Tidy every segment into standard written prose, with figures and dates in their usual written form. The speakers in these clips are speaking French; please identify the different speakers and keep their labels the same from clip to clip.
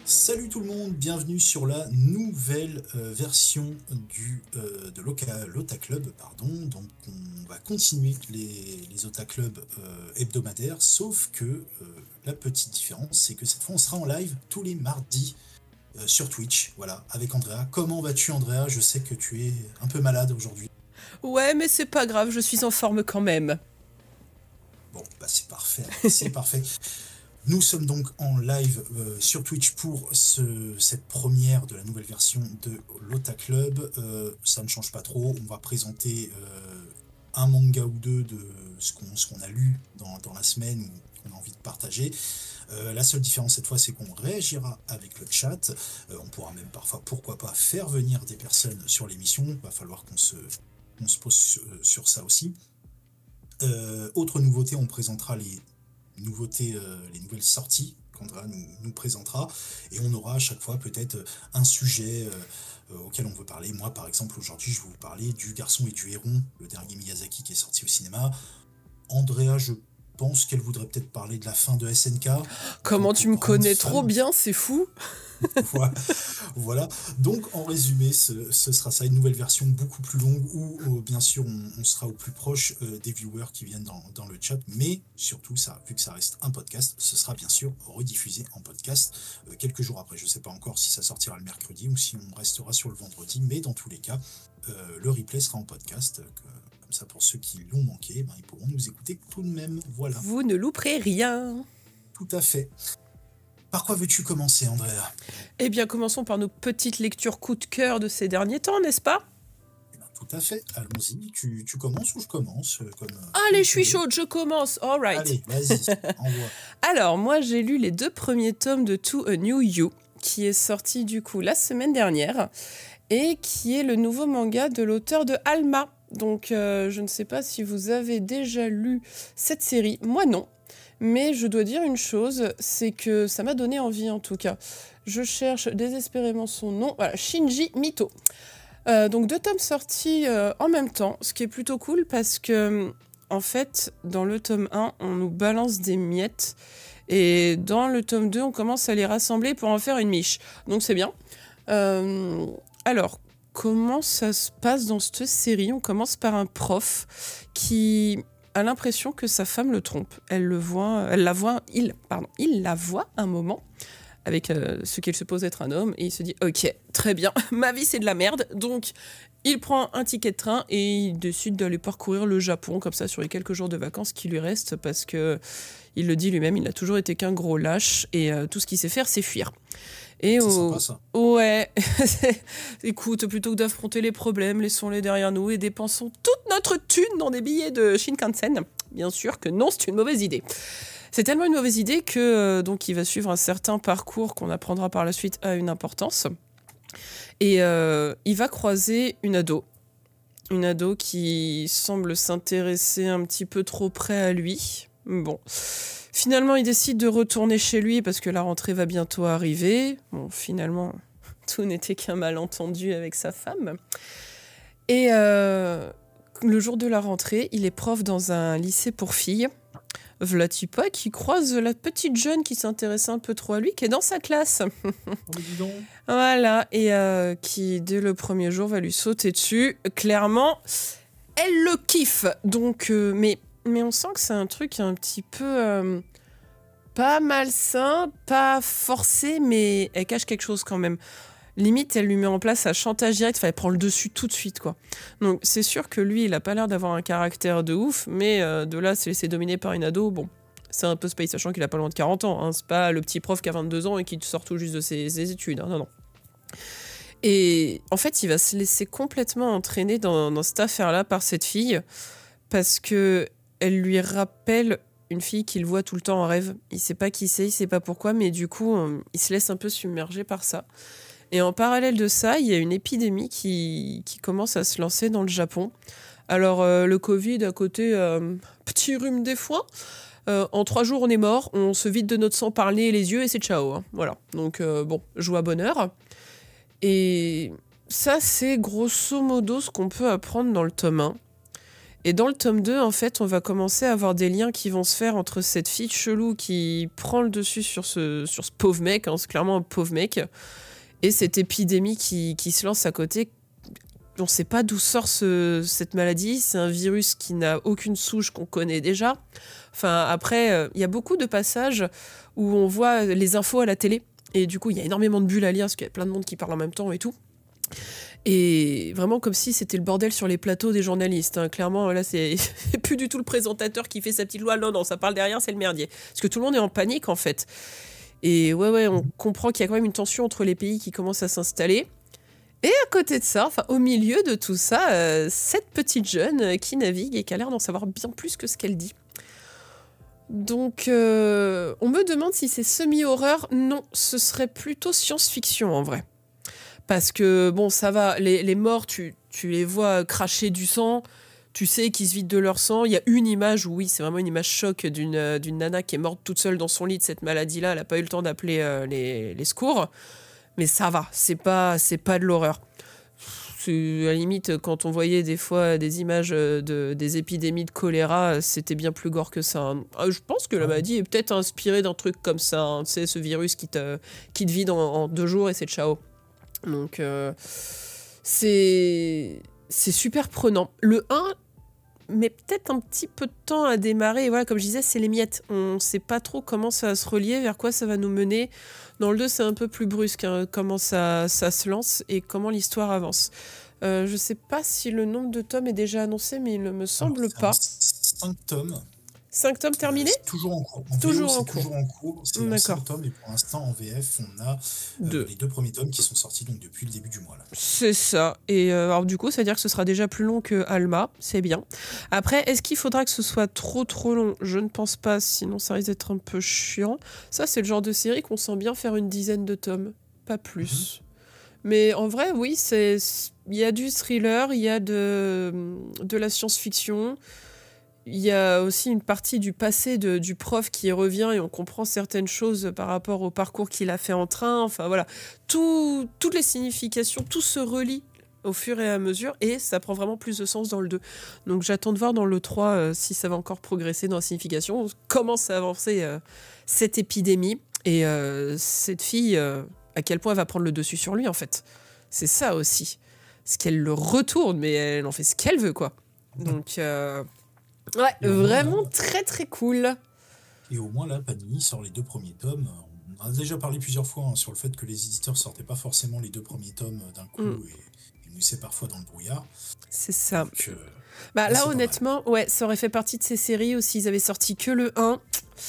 Speaker 1: Salut tout le monde, bienvenue sur la nouvelle version de l'Ota Club, pardon. Donc on va continuer les Ota Club hebdomadaires, sauf que la petite différence, c'est que cette fois on sera en live tous les mardis sur Twitch, voilà, avec Andrea. Comment vas-tu Andrea? Je sais que tu es un peu malade aujourd'hui.
Speaker 2: Ouais, mais c'est pas grave, je suis en forme quand même.
Speaker 1: Bon, bah c'est parfait, c'est parfait. Nous sommes donc en live sur Twitch pour cette première de la nouvelle version de l'Ota Club. Ça ne change pas trop. On va présenter un manga ou deux de ce qu'on a lu dans la semaine ou qu'on a envie de partager. La seule différence cette fois, c'est qu'on réagira avec le chat. On pourra même parfois, pourquoi pas, faire venir des personnes sur l'émission. Il va falloir qu'on se pose sur ça aussi. Autre nouveauté, on présentera les nouvelles sorties qu'Andrea nous présentera, et on aura à chaque fois peut-être un sujet auquel on veut parler. Moi par exemple aujourd'hui je vais vous parler du Garçon et du Héron, le dernier Miyazaki qui est sorti au cinéma. Andrea, je pense qu'elle voudrait peut-être parler de la fin de SNK.
Speaker 2: Comment tu me connais trop bien, c'est fou.
Speaker 1: Voilà, donc en résumé, ce sera ça, une nouvelle version beaucoup plus longue où bien sûr on sera au plus proche des viewers qui viennent dans le chat, mais surtout, ça, vu que ça reste un podcast, ce sera bien sûr rediffusé en podcast quelques jours après. Je ne sais pas encore si ça sortira le mercredi ou si on restera sur le vendredi, mais dans tous les cas, le replay sera en podcast. Comme ça, pour ceux qui l'ont manqué, ils pourront nous écouter tout de même. Voilà.
Speaker 2: Vous ne louperez rien.
Speaker 1: Tout à fait. Par quoi veux-tu commencer, Andrea?
Speaker 2: Eh bien, commençons par nos petites lectures coup de cœur de ces derniers temps, n'est-ce pas?
Speaker 1: Tout à fait, allons-y. Tu commences ou je commence
Speaker 2: Allez, je suis chaude, je commence. All right.
Speaker 1: Allez, vas-y, envoie.
Speaker 2: Alors, moi, j'ai lu les 2 premiers tomes de To a New You, qui est sorti du coup la semaine dernière, et qui est le nouveau manga de l'auteur de Alma. Donc, je ne sais pas si vous avez déjà lu cette série. Moi, non. Mais je dois dire une chose, c'est que ça m'a donné envie en tout cas. Je cherche désespérément son nom. Voilà, Shinji Mito. Donc 2 tomes sortis en même temps, ce qui est plutôt cool parce que, en fait, dans le tome 1, on nous balance des miettes. Et dans le tome 2, on commence à les rassembler pour en faire une miche. Donc c'est bien. Alors, comment ça se passe dans cette série? On commence par un prof qui a l'impression que sa femme le trompe. Il la voit un moment avec ce qu'il suppose être un homme, et il se dit « Ok, très bien, ma vie c'est de la merde », donc il prend un ticket de train et il décide d'aller parcourir le Japon, comme ça, sur les quelques jours de vacances qui lui restent, parce que, il le dit lui-même, il n'a toujours été qu'un gros lâche, et tout ce qu'il sait faire, c'est fuir.
Speaker 1: C'est sympa, ça.
Speaker 2: Ouais, écoute, plutôt que d'affronter les problèmes, laissons-les derrière nous et dépensons toute notre thune dans des billets de Shinkansen. Bien sûr que non, c'est une mauvaise idée. C'est tellement une mauvaise idée que donc il va suivre un certain parcours qu'on apprendra par la suite à une importance. Et il va croiser une ado. Une ado qui semble s'intéresser un petit peu trop près à lui. Bon. Finalement, il décide de retourner chez lui parce que la rentrée va bientôt arriver. Bon, finalement, tout n'était qu'un malentendu avec sa femme. Et le jour de la rentrée, il est prof dans un lycée pour filles. Vlatipa qui croise la petite jeune qui s'intéresse un peu trop à lui, qui est dans sa classe.
Speaker 1: Dis donc.
Speaker 2: Voilà, et qui, dès le premier jour, va lui sauter dessus. Clairement, elle le kiffe. Donc, mais on sent que c'est un truc un petit peu pas malsain, pas forcé, mais elle cache quelque chose quand même. Limite, elle lui met en place un chantage direct, elle prend le dessus tout de suite, quoi. Donc, c'est sûr que lui, il a pas l'air d'avoir un caractère de ouf, mais de là, se laisser dominer par une ado, bon, c'est un peu space, sachant qu'il a pas loin de 40 ans, hein. C'est pas le petit prof qui a 22 ans et qui sort tout juste de ses études, hein. Non. Et en fait, il va se laisser complètement entraîner dans cette affaire-là par cette fille, parce que elle lui rappelle une fille qu'il voit tout le temps en rêve. Il sait pas qui c'est, il sait pas pourquoi, mais du coup, il se laisse un peu submerger par ça. Et en parallèle de ça, il y a une épidémie qui commence à se lancer dans le Japon. Alors, le Covid à côté, petit rhume des foins. En 3 jours, on est mort. On se vide de notre sang par le nez et les yeux et c'est ciao, hein. Voilà. Donc, bon, joie, bonheur. Et ça, c'est grosso modo ce qu'on peut apprendre dans le tome 1. Et dans le tome 2, en fait, on va commencer à avoir des liens qui vont se faire entre cette fille chelou qui prend le dessus sur ce pauvre mec, hein, c'est clairement un pauvre mec, et cette épidémie qui se lance à côté. On ne sait pas d'où sort cette maladie. C'est un virus qui n'a aucune souche qu'on connaît déjà. Enfin, après, y a beaucoup de passages où on voit les infos à la télé. Et du coup, il y a énormément de bulles à lire parce qu'il y a plein de monde qui parle en même temps et tout. Et vraiment comme si c'était le bordel sur les plateaux des journalistes. Hein. Clairement, là, c'est plus du tout le présentateur qui fait sa petite loi. Non, ça parle derrière, c'est le merdier. Parce que tout le monde est en panique, en fait. Et ouais, on comprend qu'il y a quand même une tension entre les pays qui commence à s'installer. Et à côté de ça, enfin au milieu de tout ça, cette petite jeune qui navigue et qui a l'air d'en savoir bien plus que ce qu'elle dit. Donc, on me demande si c'est semi-horreur. Non, ce serait plutôt science-fiction en vrai. Parce que, bon, ça va, les morts, tu les vois cracher du sang, tu sais qu'ils se vident de leur sang. Il y a une image où, oui, c'est vraiment une image choc d'une nana qui est morte toute seule dans son lit de cette maladie-là. Elle n'a pas eu le temps d'appeler les secours. Mais ça va, c'est pas de l'horreur. C'est, à la limite, quand on voyait des fois des images des épidémies de choléra, c'était bien plus gore que ça. Hein. Je pense que la maladie est peut-être inspirée d'un truc comme ça. Hein. Tu sais, ce virus qui te vide en 2 jours et c'est ciao. Donc, c'est super prenant. Le 1 met peut-être un petit peu de temps à démarrer. Et voilà, comme je disais, c'est les miettes. On ne sait pas trop comment ça va se relier, vers quoi ça va nous mener. Dans le 2, c'est un peu plus brusque, hein, comment ça se lance et comment l'histoire avance. Je ne sais pas si le nombre de tomes est déjà annoncé, mais il ne me semble pas.
Speaker 1: 5 tomes.
Speaker 2: 5 tomes terminés ?
Speaker 1: C'est toujours en cours.
Speaker 2: Toujours
Speaker 1: VO,
Speaker 2: en cours.
Speaker 1: Toujours en cours. C'est 5 tomes et pour l'instant en VF, on a les 2 premiers tomes qui sont sortis donc depuis le début du mois. Là.
Speaker 2: C'est ça. Et alors du coup, ça veut dire que ce sera déjà plus long que Alma. C'est bien. Après, est-ce qu'il faudra que ce soit trop long ? Je ne pense pas, sinon ça risque d'être un peu chiant. Ça, c'est le genre de série qu'on sent bien faire une dizaine de tomes. Pas plus. Mais en vrai, oui, il y a du thriller, il y a de la science-fiction. Il y a aussi une partie du passé du prof qui revient et on comprend certaines choses par rapport au parcours qu'il a fait en train. Enfin voilà, toutes les significations, tout se relie au fur et à mesure et ça prend vraiment plus de sens dans le 2. Donc j'attends de voir dans le 3 si ça va encore progresser dans la signification, comment ça va avancer cette épidémie et cette fille, à quel point elle va prendre le dessus sur lui en fait. C'est ça aussi. Parce qu'elle le retourne, mais elle en fait ce qu'elle veut quoi. Donc... Ouais, vraiment très très cool.
Speaker 1: Et au moins là, Panini sort les 2 premiers tomes. On a déjà parlé plusieurs fois sur le fait que les éditeurs sortaient pas forcément les 2 premiers tomes d'un coup et nous laissaient parfois dans le brouillard.
Speaker 2: C'est ça.
Speaker 1: Donc,
Speaker 2: là honnêtement, ouais, ça aurait fait partie de ces séries où s'ils avaient sorti que le 1,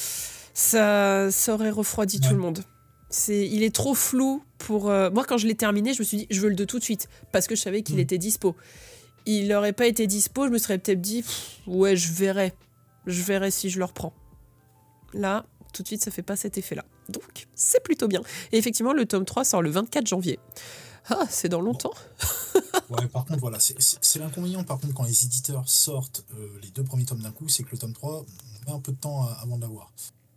Speaker 2: ça aurait refroidi tout le monde. Il est trop flou pour... Moi quand je l'ai terminé, je me suis dit je veux le 2 tout de suite parce que je savais qu'il était dispo. Il n'aurait pas été dispo, je me serais peut-être dit ouais, je verrai si je le reprends. Là, tout de suite, ça fait pas cet effet-là. Donc, c'est plutôt bien. Et effectivement, le tome 3 sort le 24 janvier. Ah, c'est dans longtemps.
Speaker 1: Ouais, par contre, voilà, c'est l'inconvénient, par contre, quand les éditeurs sortent les 2 premiers tomes d'un coup, c'est que le tome 3, on met un peu de temps avant de l'avoir.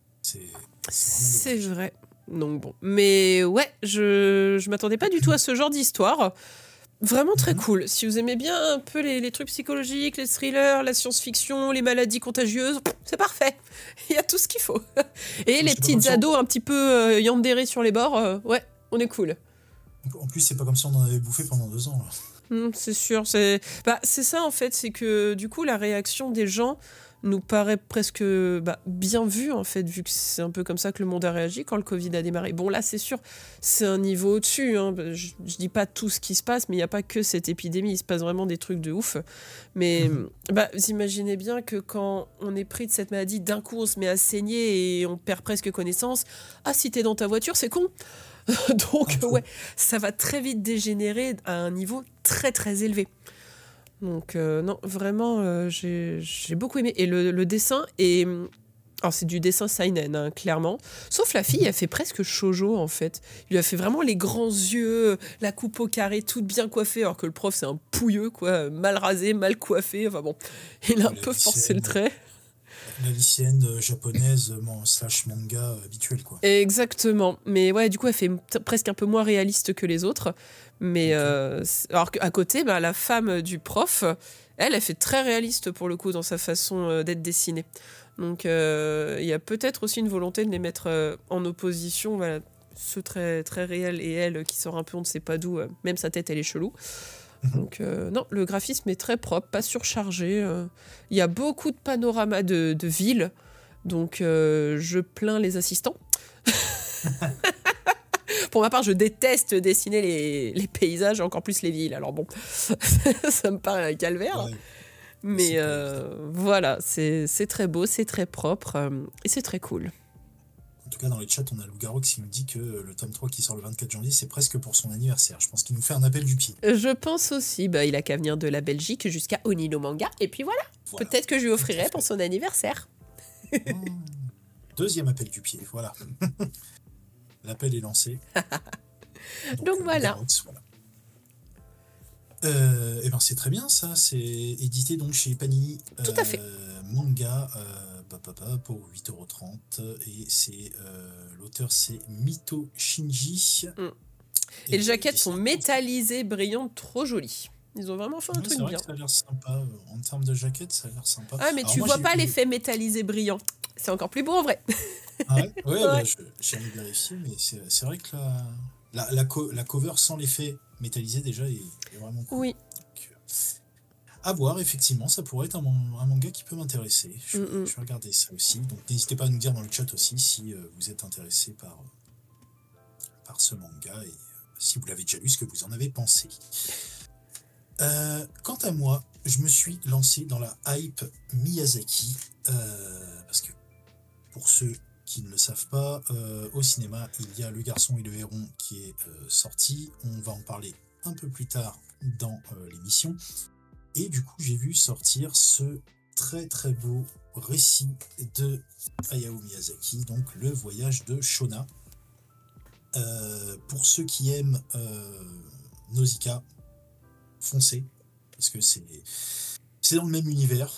Speaker 1: C'est
Speaker 2: vrai. Donc bon. Mais ouais, je m'attendais pas du tout à ce genre d'histoire. Vraiment très cool. Si vous aimez bien un peu les trucs psychologiques, les thrillers, la science-fiction, les maladies contagieuses, c'est parfait. Il y a tout ce qu'il faut. Et les petites ados un petit peu yandérés sur les bords, ouais, on est cool.
Speaker 1: En plus, c'est pas comme si on en avait bouffé pendant 2 ans. Là.
Speaker 2: C'est sûr. C'est ça en fait, c'est que du coup la réaction des gens nous paraît presque bien vue en fait, vu que c'est un peu comme ça que le monde a réagi quand le Covid a démarré. Bon là c'est sûr, c'est un niveau au-dessus, hein. Je dis pas tout ce qui se passe, mais il n'y a pas que cette épidémie, il se passe vraiment des trucs de ouf. Mais vous imaginez bien que quand on est pris de cette maladie, d'un coup on se met à saigner et on perd presque connaissance. Ah, si t'es dans ta voiture, c'est con. Donc ouais, ça va très vite dégénérer à un niveau très très élevé. Donc non, vraiment, j'ai beaucoup aimé. Et le dessin est... Alors c'est du dessin seinen, hein, clairement. Sauf la fille, elle fait presque shoujo, en fait. Il lui a fait vraiment les grands yeux, la coupe au carré, toute bien coiffée, alors que le prof, c'est un pouilleux, quoi, mal rasé, mal coiffé. Enfin bon, il a un peu forcé le trait.
Speaker 1: La lycéenne japonaise slash manga habituelle, quoi.
Speaker 2: Exactement. Mais ouais, du coup, elle fait presque un peu moins réaliste que les autres. Mais alors qu'à côté, bah, la femme du prof, elle fait très réaliste pour le coup dans sa façon d'être dessinée. Donc il y a peut-être aussi une volonté de les mettre en opposition, voilà, ceux très, très réels et elle qui sort un peu on ne sait pas d'où, même sa tête elle est chelou. Donc non, le graphisme est très propre, pas surchargé. Il y a beaucoup de panoramas de villes, donc je plains les assistants. Pour ma part, je déteste dessiner les paysages, encore plus les villes. Alors bon, ça me paraît un calvaire.
Speaker 1: Ouais,
Speaker 2: Mais
Speaker 1: c'est
Speaker 2: voilà, c'est très beau, c'est très propre et c'est très cool.
Speaker 1: En tout cas, dans les chats, on a Loup-Garou qui nous dit que le tome 3 qui sort le 24 janvier, c'est presque pour son anniversaire. Je pense qu'il nous fait un appel du pied.
Speaker 2: Je pense aussi, bah, il a qu'à venir de la Belgique jusqu'à Onino Manga. Et puis voilà, peut-être que je lui offrirai pour son anniversaire.
Speaker 1: Deuxième appel du pied, voilà. L'appel est lancé.
Speaker 2: Donc voilà.
Speaker 1: Et ben c'est très bien ça, c'est édité donc chez Panini.
Speaker 2: Tout à fait.
Speaker 1: Manga pour 8,30 € et c'est l'auteur c'est Mito Shinji.
Speaker 2: Et les jaquettes sont métallisées, brillantes, trop jolies. Ils ont vraiment fait un truc bien.
Speaker 1: Ça a l'air sympa. En termes de jaquettes, ça a l'air sympa.
Speaker 2: Ah, mais alors, tu vois pas l'effet métallisé brillant. C'est encore plus beau en vrai.
Speaker 1: Ah ouais, ouais. Bah, j'ai allé vérifier, mais c'est vrai que la cover sans l'effet métallisé déjà est vraiment cool.
Speaker 2: Oui.
Speaker 1: Donc, à voir, effectivement, ça pourrait être un manga qui peut m'intéresser. Je vais regarder ça aussi. Donc n'hésitez pas à nous dire dans le chat aussi si vous êtes intéressé par ce manga et si vous l'avez déjà lu, ce que vous en avez pensé. Quant à moi, je me suis lancé dans la hype Miyazaki parce que pour ceux qui ne le savent pas, au cinéma, il y a Le Garçon et le Héron qui est sorti. On va en parler un peu plus tard dans l'émission. Et du coup, j'ai vu sortir ce très très beau récit de Hayao Miyazaki, donc Le Voyage de Shona. Pour ceux qui aiment Nausicaa, foncez, parce que c'est dans le même univers,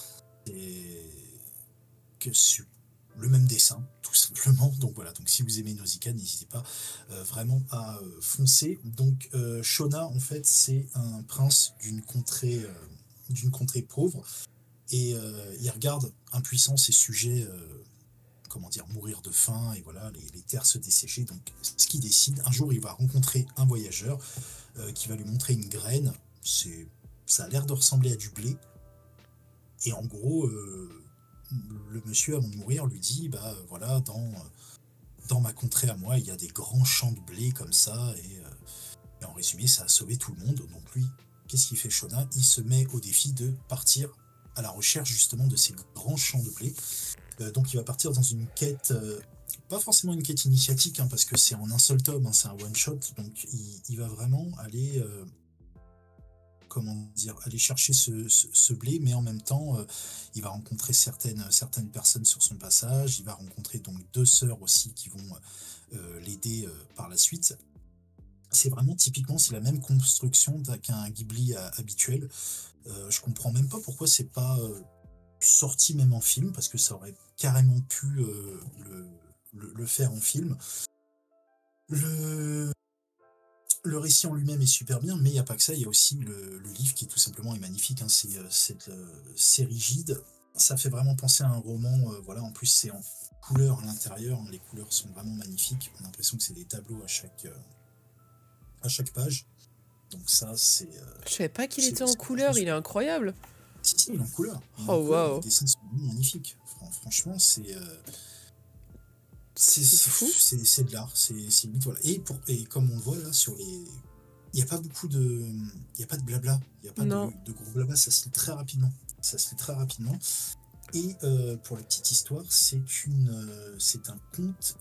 Speaker 1: que sur le même dessin, tout simplement. Donc voilà, donc si vous aimez Nausicaa, n'hésitez pas vraiment à foncer. Donc Shona, en fait, c'est un prince d'une contrée pauvre, et il regarde impuissant ces sujets, mourir de faim, et voilà, les terres se dessécher. Donc ce qu'il décide, un jour il va rencontrer un voyageur qui va lui montrer une graine. Ça a l'air de ressembler à du blé, et en gros le monsieur avant de mourir lui dit bah voilà, dans ma contrée à moi il y a des grands champs de blé comme ça, et en résumé ça a sauvé tout le monde. Donc lui, qu'est-ce qu'il fait Shona? Il se met au défi de partir à la recherche justement de ces grands champs de blé. Donc il va partir dans une quête, pas forcément une quête initiatique, hein, parce que c'est en un seul tome, hein, c'est un one shot. Donc il va vraiment aller aller chercher ce blé, mais en même temps il va rencontrer certaines personnes sur son passage. Il va rencontrer donc deux sœurs aussi qui vont l'aider par la suite. C'est vraiment typiquement, c'est la même construction qu'un Ghibli habituel. Je comprends même pas pourquoi c'est pas sorti même en film, parce que ça aurait carrément pu le faire en film. Le récit en lui-même est super bien, mais il n'y a pas que ça, il y a aussi le livre qui tout simplement est magnifique, hein. C'est rigide, ça fait vraiment penser à un roman, voilà. En plus c'est en couleur à l'intérieur, hein. Les couleurs sont vraiment magnifiques, on a l'impression que c'est des tableaux à chaque page. Donc ça c'est...
Speaker 2: Je savais pas qu'il était en couleur, il est incroyable.
Speaker 1: Si, il est en couleur.
Speaker 2: Oh wow.
Speaker 1: Les dessins sont magnifiques. Franchement, c'est
Speaker 2: fou.
Speaker 1: C'est de l'art, c'est limite, voilà. Et comme on le voit là sur les, il n'y a pas beaucoup de, il y a pas de blabla, il n'y a pas de gros blabla, ça se lit très rapidement. Et pour la petite histoire, c'est un conte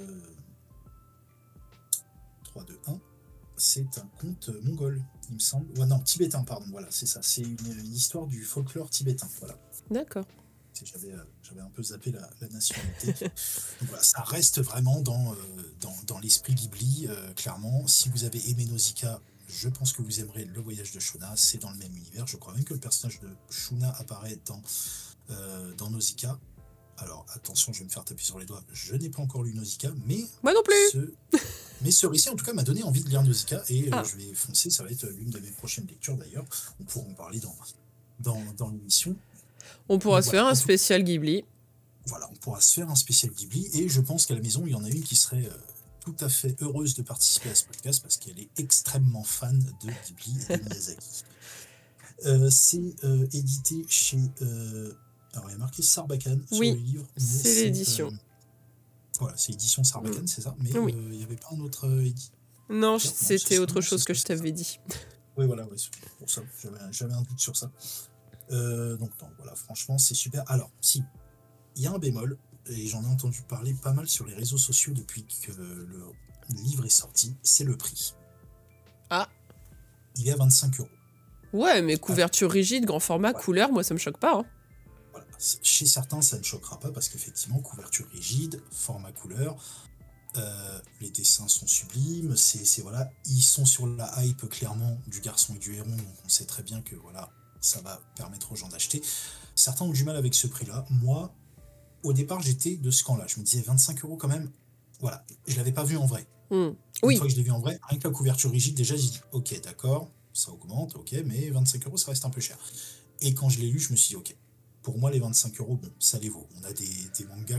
Speaker 1: 3, 2, 1. C'est un conte mongol, il me semble. Ouais, non, tibétain, pardon, voilà, c'est ça. C'est une histoire du folklore tibétain, voilà.
Speaker 2: D'accord.
Speaker 1: J'avais un peu zappé la nationalité. Donc voilà, ça reste vraiment dans l'esprit Ghibli, clairement. Si vous avez aimé Nausicaa, je pense que vous aimerez Le Voyage de Shona. C'est dans le même univers. Je crois même que le personnage de Shuna apparaît dans Nausicaa. Alors, attention, je vais me faire taper sur les doigts. Je n'ai pas encore lu Nausicaa, mais
Speaker 2: Moi non plus.
Speaker 1: ce récit, en tout cas, m'a donné envie de lire Nausicaa et
Speaker 2: Ah.
Speaker 1: je vais foncer. Ça va être l'une de mes prochaines lectures, d'ailleurs. On pourra en parler dans l'émission.
Speaker 2: On pourra
Speaker 1: Donc,
Speaker 2: se
Speaker 1: voilà,
Speaker 2: faire un spécial Ghibli.
Speaker 1: Voilà, on pourra se faire un spécial Ghibli et je pense qu'à la maison, il y en a une qui serait tout à fait heureuse de participer à ce podcast parce qu'elle est extrêmement fan de Ghibli et de Miyazaki. C'est édité chez... alors, il y a marqué Sarbacane sur
Speaker 2: Oui,
Speaker 1: le livre. mais
Speaker 2: c'est l'édition.
Speaker 1: Voilà, c'est édition Sarbacane, c'est ça. Mais
Speaker 2: Oui.
Speaker 1: il n'y avait pas un autre édit.
Speaker 2: Non,
Speaker 1: c'est
Speaker 2: c'était
Speaker 1: ça,
Speaker 2: autre chose
Speaker 1: c'est
Speaker 2: que
Speaker 1: ça,
Speaker 2: je t'avais dit.
Speaker 1: Oui, voilà, ouais, c'est pour ça. J'avais un doute sur ça. Donc, non, voilà, franchement, c'est super. Alors, si, il y a un bémol, et j'en ai entendu parler pas mal sur les réseaux sociaux depuis que le livre est sorti, c'est le prix.
Speaker 2: Ah.
Speaker 1: Il est à 25 €.
Speaker 2: Ouais, mais couverture rigide, grand format,
Speaker 1: Ouais.
Speaker 2: couleur, moi ça me choque pas. Hein.
Speaker 1: Voilà. Chez certains, ça ne choquera pas parce qu'effectivement, couverture rigide, format couleur, les dessins sont sublimes, voilà, ils sont sur la hype clairement du garçon et du héron, donc on sait très bien que voilà, ça va permettre aux gens d'acheter. Certains ont du mal avec ce prix-là. Moi, au départ, j'étais de ce camp-là. Je me disais 25 € quand même. Voilà, je l'avais pas vu en vrai. Une
Speaker 2: Oui,
Speaker 1: fois que je l'ai vu en vrai, rien que la couverture rigide, déjà, j'ai dit ok, d'accord, ça augmente, ok, mais 25 €, ça reste un peu cher. Et quand je l'ai lu, je me suis dit ok, pour moi, les 25 €, bon, ça les vaut. On a des mangas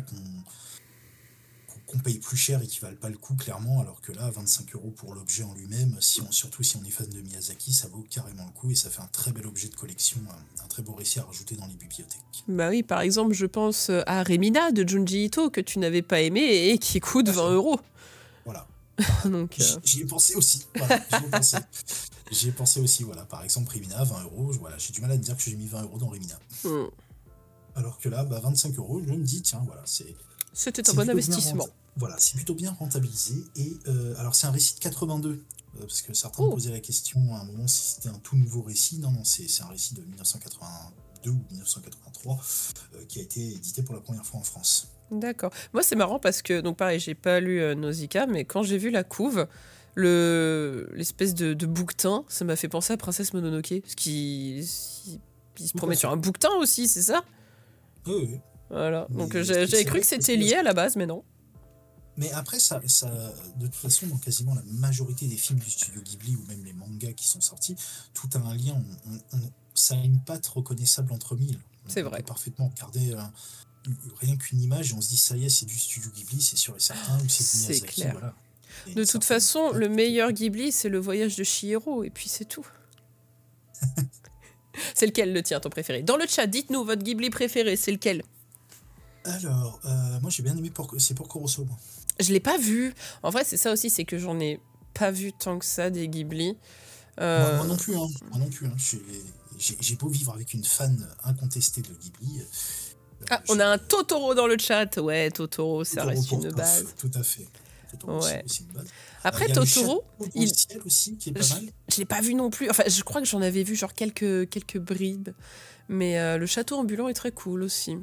Speaker 1: qu'on paye plus cher et qui valent pas le coup, clairement, alors que là, 25 € pour l'objet en lui-même, surtout si on est fan de Miyazaki, ça vaut carrément le coup et ça fait un très bel objet de collection, un très beau récit à rajouter dans les bibliothèques.
Speaker 2: bah oui, par exemple, je pense à Remina de Junji Ito que tu n'avais pas aimé et qui coûte 20 €.
Speaker 1: Voilà.
Speaker 2: Donc,
Speaker 1: J'y ai pensé aussi. Voilà, j'y ai pensé aussi. Voilà, par exemple, Remina, 20 €. Voilà, j'ai du mal à me dire que j'ai mis 20 € dans Remina. Alors que là, 25 €, je me dis, tiens, voilà,
Speaker 2: c'était
Speaker 1: c'est
Speaker 2: un bon
Speaker 1: plutôt bien
Speaker 2: investissement.
Speaker 1: voilà, c'est plutôt bien rentabilisé. Et alors, c'est un récit de 82. Parce que certains me posaient la question à un moment si c'était un tout nouveau récit. Non, c'est un récit de 1982 ou 1983 qui a été édité pour la première fois en France.
Speaker 2: D'accord. Moi, c'est marrant parce que, donc pareil, j'ai pas lu Nausicaa, mais quand j'ai vu la couve, l'espèce de bouquetin, ça m'a fait penser à Princesse Mononoke, parce qu'il se
Speaker 1: Tout à
Speaker 2: promène
Speaker 1: fait.
Speaker 2: sur un bouquetin aussi, c'est ça?
Speaker 1: Oui.
Speaker 2: Voilà.
Speaker 1: Mais
Speaker 2: Donc
Speaker 1: c'est
Speaker 2: j'avais
Speaker 1: vrai
Speaker 2: cru que
Speaker 1: que
Speaker 2: c'était
Speaker 1: c'est-
Speaker 2: lié à la base, mais non.
Speaker 1: Mais après, ça, de toute façon, dans quasiment la majorité des films du studio Ghibli ou même les mangas qui sont sortis, tout a un lien. Ça a une patte reconnaissable entre mille.
Speaker 2: C'est
Speaker 1: On
Speaker 2: vrai.
Speaker 1: peut parfaitement regarder rien qu'une image et on se dit ça y est, c'est du studio Ghibli, c'est sûr et certain, ou c'est du
Speaker 2: C'est
Speaker 1: Miyazaki,
Speaker 2: clair.
Speaker 1: voilà. Et
Speaker 2: De toute
Speaker 1: certaines
Speaker 2: façon,
Speaker 1: pattes-
Speaker 2: le meilleur Ghibli, c'est le voyage de Chihiro, et puis c'est tout. C'est lequel le tien, ton préféré? Dans le chat, dites-nous votre Ghibli préféré, c'est lequel?
Speaker 1: Alors, moi j'ai bien aimé c'est Porco Rosso. Moi.
Speaker 2: Je l'ai pas vu. En vrai, c'est ça aussi, c'est que j'en ai pas vu tant que ça des Ghibli.
Speaker 1: Moi non plus, hein. Moi non plus. Hein. J'ai beau vivre avec une fan incontestée de Ghibli.
Speaker 2: Ah, on a un Totoro dans le chat. Ouais, Totoro, ça
Speaker 1: Totoro
Speaker 2: reste
Speaker 1: pour
Speaker 2: une
Speaker 1: Toff,
Speaker 2: base.
Speaker 1: Tout à fait. Totoro,
Speaker 2: Ouais.
Speaker 1: c'est une base.
Speaker 2: Après,
Speaker 1: Il y a le
Speaker 2: Totoro,
Speaker 1: Château dans
Speaker 2: il-
Speaker 1: le ciel aussi, qui est pas mal.
Speaker 2: je l'ai pas vu non plus. Enfin, je crois que j'en avais vu genre quelques bribes. Mais le château ambulant est très cool aussi.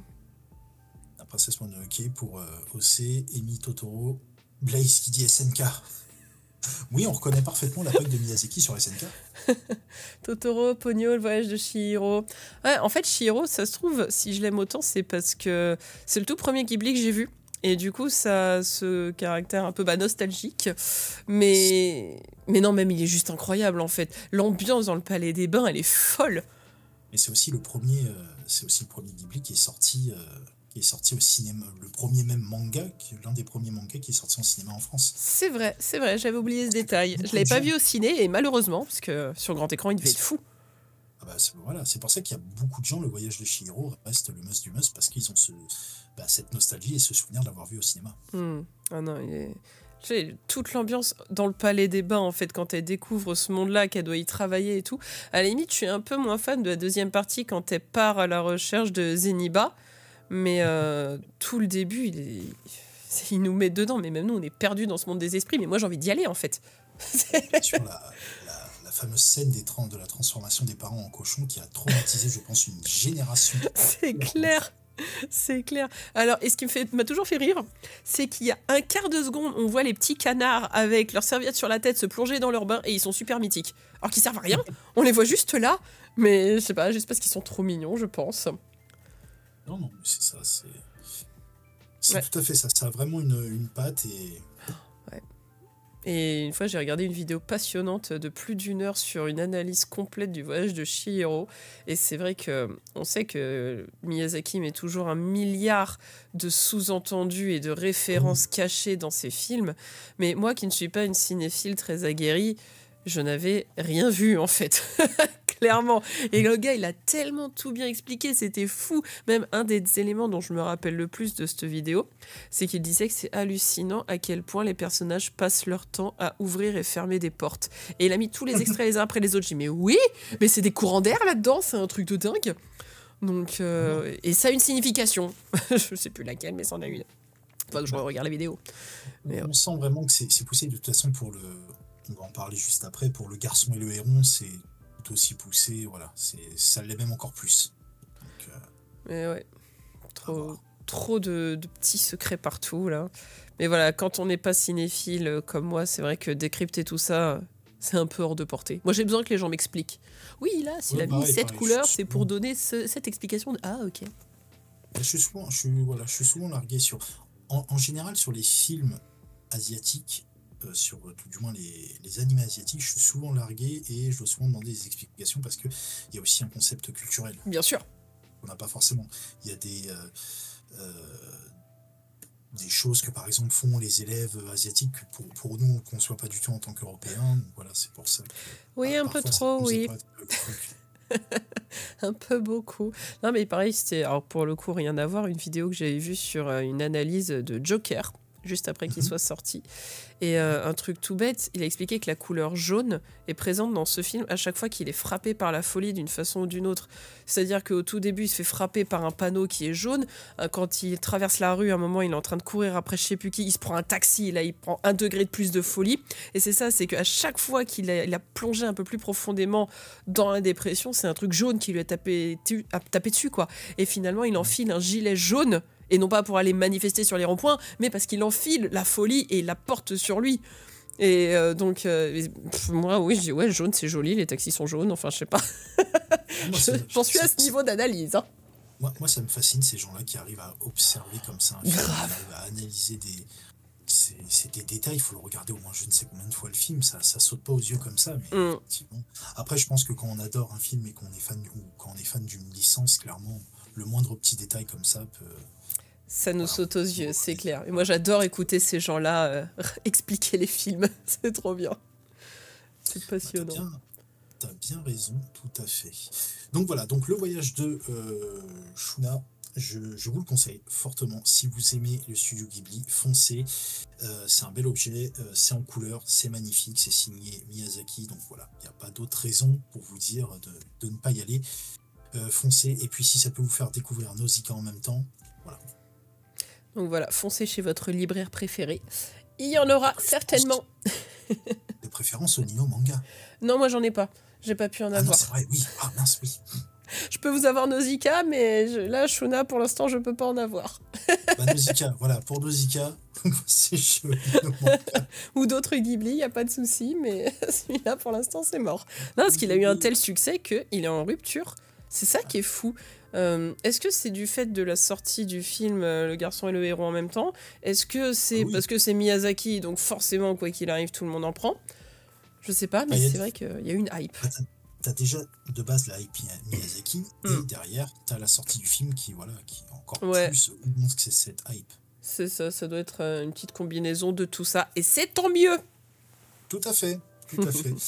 Speaker 1: La princesse Mononoke pour OC, Emi Totoro, Blaze qui dit SNK. Oui, on reconnaît parfaitement la patte de Miyazaki sur SNK.
Speaker 2: Totoro, Ponyo, le voyage de Chihiro. Ouais, en fait, Chihiro, ça se trouve, si je l'aime autant, c'est parce que c'est le tout premier Ghibli que j'ai vu. Et du coup, ça a ce caractère un peu nostalgique. Mais non, même il est juste incroyable en fait. L'ambiance dans le Palais des Bains, elle est folle.
Speaker 1: Mais c'est aussi le premier Ghibli qui est sorti au cinéma, le premier même manga, l'un des premiers mangas qui est sorti en cinéma en France.
Speaker 2: C'est vrai, j'avais oublié ce détail. Je l'avais pas vu au ciné, et malheureusement, parce que sur grand écran, il devait être fou.
Speaker 1: Ah bah voilà, c'est pour ça qu'il y a beaucoup de gens, le voyage de Chihiro reste le must du must, parce qu'ils ont cette nostalgie et ce souvenir de l'avoir vu au cinéma.
Speaker 2: Ah non, j'ai toute l'ambiance dans le Palais des Bains, en fait, quand elle découvre ce monde-là, qu'elle doit y travailler et tout. À la limite, je suis un peu moins fan de la deuxième partie quand elle part à la recherche de Zeniba. Mais tout le début, il nous met dedans. Mais même nous, on est perdus dans ce monde des esprits. Mais moi, j'ai envie d'y aller, en fait.
Speaker 1: Sur la fameuse scène de la transformation des parents en cochons qui a traumatisé, je pense, une génération.
Speaker 2: C'est clair. C'est clair. Alors, et ce qui m'a toujours fait rire, c'est qu'il y a un quart de seconde, on voit les petits canards avec leur serviette sur la tête se plonger dans leur bain et ils sont super mythiques. Alors qu'ils servent à rien, on les voit juste là, mais je sais pas, juste parce qu'ils sont trop mignons, je pense.
Speaker 1: Non, mais c'est ça, C'est tout à fait ça. Ça a vraiment une patte et...
Speaker 2: Et une fois, j'ai regardé une vidéo passionnante de plus d'1 heure sur une analyse complète du voyage de Chihiro. Et c'est vrai qu'on sait que Miyazaki met toujours 1 milliard de sous-entendus et de références cachées dans ses films. Mais moi, qui ne suis pas une cinéphile très aguerrie, je n'avais rien vu, en fait. Clairement. Et le gars, il a tellement tout bien expliqué, c'était fou. Même un des éléments dont je me rappelle le plus de cette vidéo, c'est qu'il disait que c'est hallucinant à quel point les personnages passent leur temps à ouvrir et fermer des portes. Et il a mis tous les extraits les uns après les autres. J'ai dit, mais oui, mais c'est des courants d'air là-dedans, c'est un truc de dingue. Donc, et ça a une signification. Je sais plus laquelle, mais ça en a une. Faut que je regarde la vidéo.
Speaker 1: Mais on sent vraiment que c'est poussé. De toute façon, on va en parler juste après, pour Le Garçon et le Héron, c'est aussi poussé, voilà, ça l'est même encore plus. Donc,
Speaker 2: mais ouais, trop de petits secrets partout là. Mais voilà, quand on n'est pas cinéphile comme moi, c'est vrai que décrypter tout ça, c'est un peu hors de portée. Moi, j'ai besoin que les gens m'expliquent. Oui, là, s'il a mis cette couleur, c'est pour donner cette explication. Ah, ok.
Speaker 1: Je suis souvent largué sur, en général, sur les films asiatiques. Sur tout du moins les animés asiatiques, je suis souvent largué et je dois souvent demander des explications parce qu'il y a aussi un concept culturel.
Speaker 2: Bien sûr.
Speaker 1: On n'a pas forcément. Il y a des choses que par exemple font les élèves asiatiques que pour nous on ne conçoit pas du tout en tant qu'Européens. Donc voilà, c'est pour ça.
Speaker 2: Oui, un peu trop, oui. Un peu beaucoup. Non mais pareil, c'était, alors pour le coup rien à voir, une vidéo que j'avais vue sur une analyse de Joker, juste après qu'il soit sorti. Et un truc tout bête, il a expliqué que la couleur jaune est présente dans ce film à chaque fois qu'il est frappé par la folie d'une façon ou d'une autre. C'est-à-dire qu'au tout début, il se fait frapper par un panneau qui est jaune. Quand il traverse la rue, à un moment, il est en train de courir après je sais plus qui, il se prend un taxi, et là, il prend 1 degré de plus de folie. Et c'est ça, c'est qu'à chaque fois qu'il a plongé un peu plus profondément dans la dépression, c'est un truc jaune qui lui a tapé dessus, quoi. Et finalement, il enfile un gilet jaune, et non pas pour aller manifester sur les ronds-points, mais parce qu'il enfile la folie et la porte sur lui. Et donc, moi, oui, je dis, ouais, jaune, c'est joli, les taxis sont jaunes, enfin, je sais pas. J'en suis à ce niveau d'analyse. Hein.
Speaker 1: Moi, ça me fascine, ces gens-là qui arrivent à observer comme ça un film, à analyser c'est des détails, il faut le regarder au moins je ne sais combien de fois le film, ça saute pas aux yeux comme ça, mais effectivement. Après, je pense que quand on adore un film et qu'on est fan, ou quand on est fan d'une licence, clairement, le moindre petit détail comme ça peut...
Speaker 2: Ça nous saute aux yeux, c'est clair. Et moi, j'adore écouter ces gens-là expliquer les films. C'est trop bien. C'est passionnant.
Speaker 1: T'as bien raison, tout à fait. Donc voilà, donc le voyage de Shuna, je vous le conseille fortement. Si vous aimez le studio Ghibli, foncez. C'est un bel objet, c'est en couleur, c'est magnifique, c'est signé Miyazaki. Donc voilà, il n'y a pas d'autre raison pour vous dire de ne pas y aller. Foncez. Et puis si ça peut vous faire découvrir Nausicaa en même temps, voilà.
Speaker 2: Donc voilà, foncez chez votre libraire préféré. Il y en aura certainement.
Speaker 1: De préférence au Nino Manga.
Speaker 2: Non, moi j'en ai pas. J'ai pas pu en avoir.
Speaker 1: Non, c'est vrai, oui. Ah mince, oui.
Speaker 2: Je peux vous avoir Nausicaa, mais là, Shuna, pour l'instant, je peux pas en avoir.
Speaker 1: Nausicaa, voilà, pour Nausicaa, c'est chaud.
Speaker 2: Ou d'autres Ghibli, y a pas de souci, mais celui-là, pour l'instant, c'est mort. Non, parce qu'il a eu un tel succès qu'il est en rupture. C'est ça qui est fou. Est-ce que c'est du fait de la sortie du film Le Garçon et le Héron en même temps? Est-ce que c'est parce que c'est Miyazaki, donc forcément, quoi qu'il arrive, tout le monde en prend? Je sais pas, mais c'est vrai qu'il y a une hype.
Speaker 1: T'as déjà de base la hype Miyazaki, et derrière, t'as la sortie du film qui encore plus montre que c'est cette hype.
Speaker 2: C'est ça, ça doit être une petite combinaison de tout ça, et c'est tant mieux!
Speaker 1: Tout à fait, tout à fait.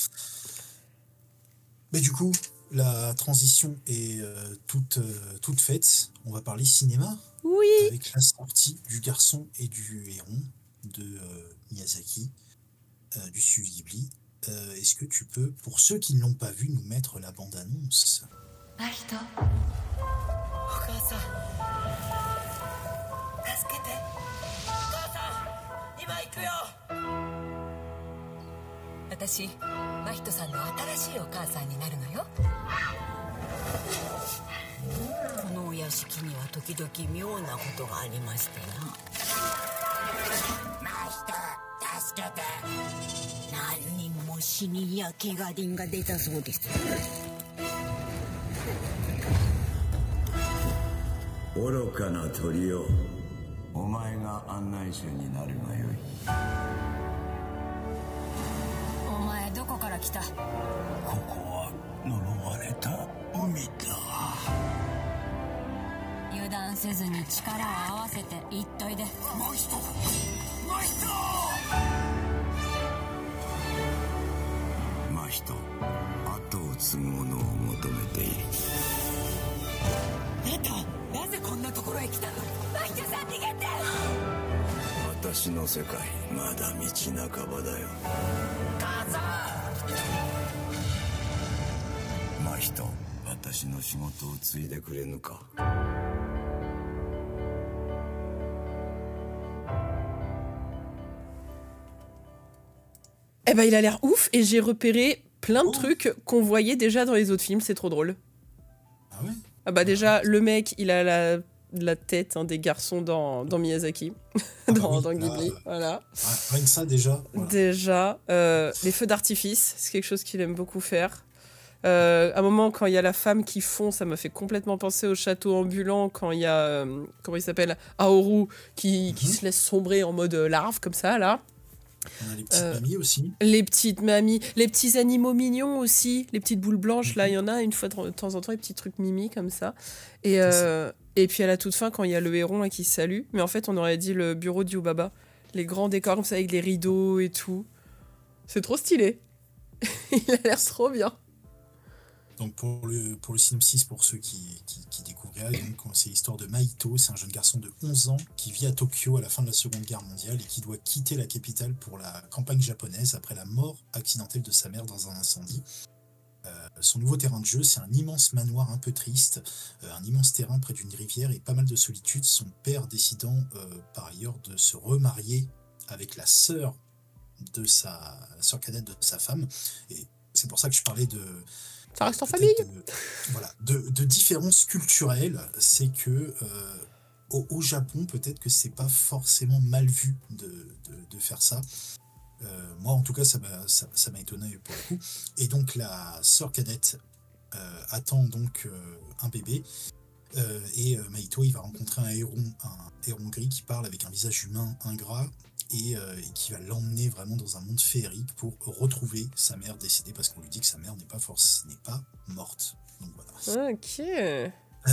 Speaker 1: Mais du coup, la transition est toute faite. On va parler cinéma.
Speaker 2: Oui.
Speaker 1: Avec la sortie du Garçon et du Héron de Miyazaki, du studio Ghibli. Est-ce que tu peux, pour ceux qui ne l'ont pas vu, nous mettre la bande-annonce? Mahito.
Speaker 3: お前が案内者になるがよい。
Speaker 4: お前どこから来た？
Speaker 3: ここは呪われた海だ。
Speaker 4: 油断せずに力を合わせて言っといで。
Speaker 3: もう一度真人真人、後を継ぐ者を求めている。
Speaker 4: 出た。なぜこんなところへ来たの？真人さん逃げて。
Speaker 3: 私の世界まだ道半ばだよ。
Speaker 4: 母さん。
Speaker 3: 真人、私の仕事を継いでくれぬか。
Speaker 2: Eh ben, il a l'air ouf et j'ai repéré plein de trucs qu'on voyait déjà dans les autres films, c'est trop drôle.
Speaker 1: Ah ouais?
Speaker 2: Ah bah déjà, le mec, il a la tête des garçons dans Miyazaki, dans Ghibli, voilà.
Speaker 1: Rien que ça déjà. Voilà.
Speaker 2: Déjà, les feux d'artifice, c'est quelque chose qu'il aime beaucoup faire. À un moment, quand il y a la femme qui fond, ça m'a fait complètement penser au château ambulant, quand il y a, comment il s'appelle, Aoru, qui se laisse sombrer en mode larve, comme ça, là.
Speaker 1: On a les petites mamies aussi.
Speaker 2: Les petites mamies, les petits animaux mignons aussi, les petites boules blanches, là, il y en a une fois de temps en temps, les petits trucs mimi comme ça. Et puis à la toute fin, quand il y a le héron là, qui salue, mais en fait, on aurait dit le bureau de Yubaba. Les grands décors comme ça, avec les rideaux et tout. C'est trop stylé. Il a l'air trop bien.
Speaker 1: Donc pour le synopsis, pour ceux qui découvriraient, donc c'est l'histoire de Mahito, c'est un jeune garçon de 11 ans qui vit à Tokyo à la fin de la Seconde Guerre mondiale et qui doit quitter la capitale pour la campagne japonaise après la mort accidentelle de sa mère dans un incendie. Son nouveau terrain de jeu, c'est un immense manoir un peu triste, un immense terrain près d'une rivière et pas mal de solitude, son père décidant par ailleurs de se remarier avec la sœur cadette de sa femme. Et c'est pour ça que je parlais de...
Speaker 2: Ça reste en famille.
Speaker 1: De différences culturelles, c'est que au Japon, peut-être que c'est pas forcément mal vu de faire ça. Moi, en tout cas, ça m'a étonné pour le coup. Et donc, la sœur cadette attend donc un bébé. Et Mahito, il va rencontrer un héron gris qui parle avec un visage humain ingrat et qui va l'emmener vraiment dans un monde féerique pour retrouver sa mère décédée parce qu'on lui dit que sa mère n'est pas morte. Donc voilà.
Speaker 2: Ok.
Speaker 1: Et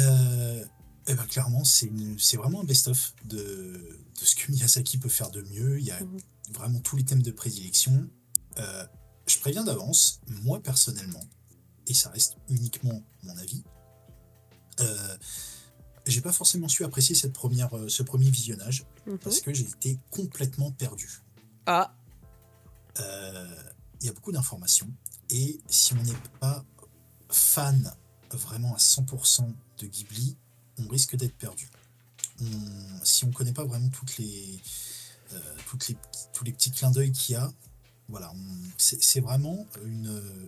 Speaker 1: ben clairement, c'est vraiment un best-of de ce que Miyazaki peut faire de mieux. Il y a vraiment tous les thèmes de prédilection. Je préviens d'avance, moi personnellement, et ça reste uniquement mon avis, j'ai pas forcément su apprécier ce premier visionnage parce que j'ai été complètement perdu.
Speaker 2: Ah.
Speaker 1: Il y a beaucoup d'informations et si on n'est pas fan vraiment à 100% de Ghibli, on risque d'être perdu. Si on connaît pas vraiment tous les petits clins d'œil qu'il y a, voilà, c'est vraiment une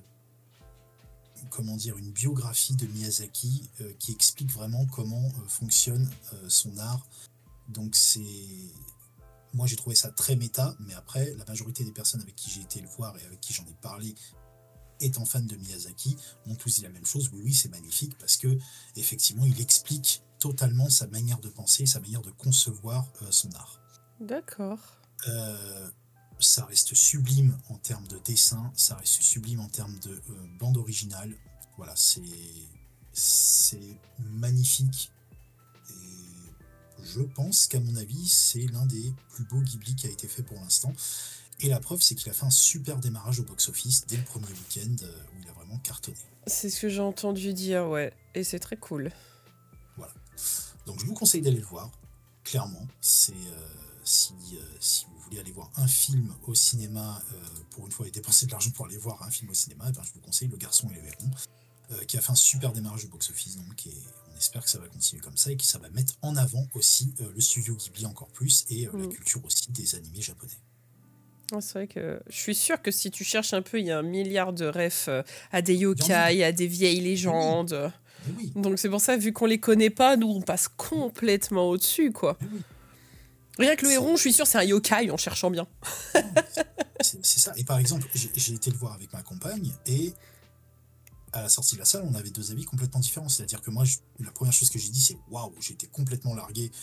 Speaker 1: biographie de Miyazaki qui explique vraiment comment fonctionne son art. Donc moi j'ai trouvé ça très méta, mais après la majorité des personnes avec qui j'ai été le voir et avec qui j'en ai parlé étant fan de Miyazaki ont tous dit la même chose. Oui, c'est magnifique parce que effectivement il explique totalement sa manière de penser, sa manière de concevoir son art.
Speaker 2: D'accord.
Speaker 1: Ça reste sublime en termes de dessin, ça reste sublime en termes de bande originale. Voilà, c'est magnifique. Et je pense qu'à mon avis, c'est l'un des plus beaux Ghibli qui a été fait pour l'instant. Et la preuve, c'est qu'il a fait un super démarrage au box-office dès le premier week-end où il a vraiment cartonné.
Speaker 2: C'est ce que j'ai entendu dire, ouais. Et c'est très cool.
Speaker 1: Voilà. Donc je vous conseille d'aller le voir. Clairement, c'est... Si vous voulez aller voir un film au cinéma, pour une fois, et dépenser de l'argent pour aller voir un film au cinéma, je vous conseille Le Garçon et le Héron, qui a fait un super démarrage au box-office, donc, et on espère que ça va continuer comme ça, et que ça va mettre en avant aussi le studio Ghibli encore plus, et la culture aussi des animés japonais.
Speaker 2: C'est vrai que je suis sûre que si tu cherches un peu, il y a 1 milliard de refs à des yokai, à des vieilles légendes.
Speaker 1: Oui.
Speaker 2: Donc c'est pour ça, vu qu'on les connaît pas, nous on passe complètement au-dessus, quoi.
Speaker 1: Oui.
Speaker 2: Rien que le héron, je suis sûre, c'est un yokai en cherchant bien.
Speaker 1: C'est ça. Et par exemple, j'ai été le voir avec ma compagne et à la sortie de la salle, on avait 2 avis complètement différents. C'est-à-dire que moi, la première chose que j'ai dit, c'est waouh, j'ai été complètement largué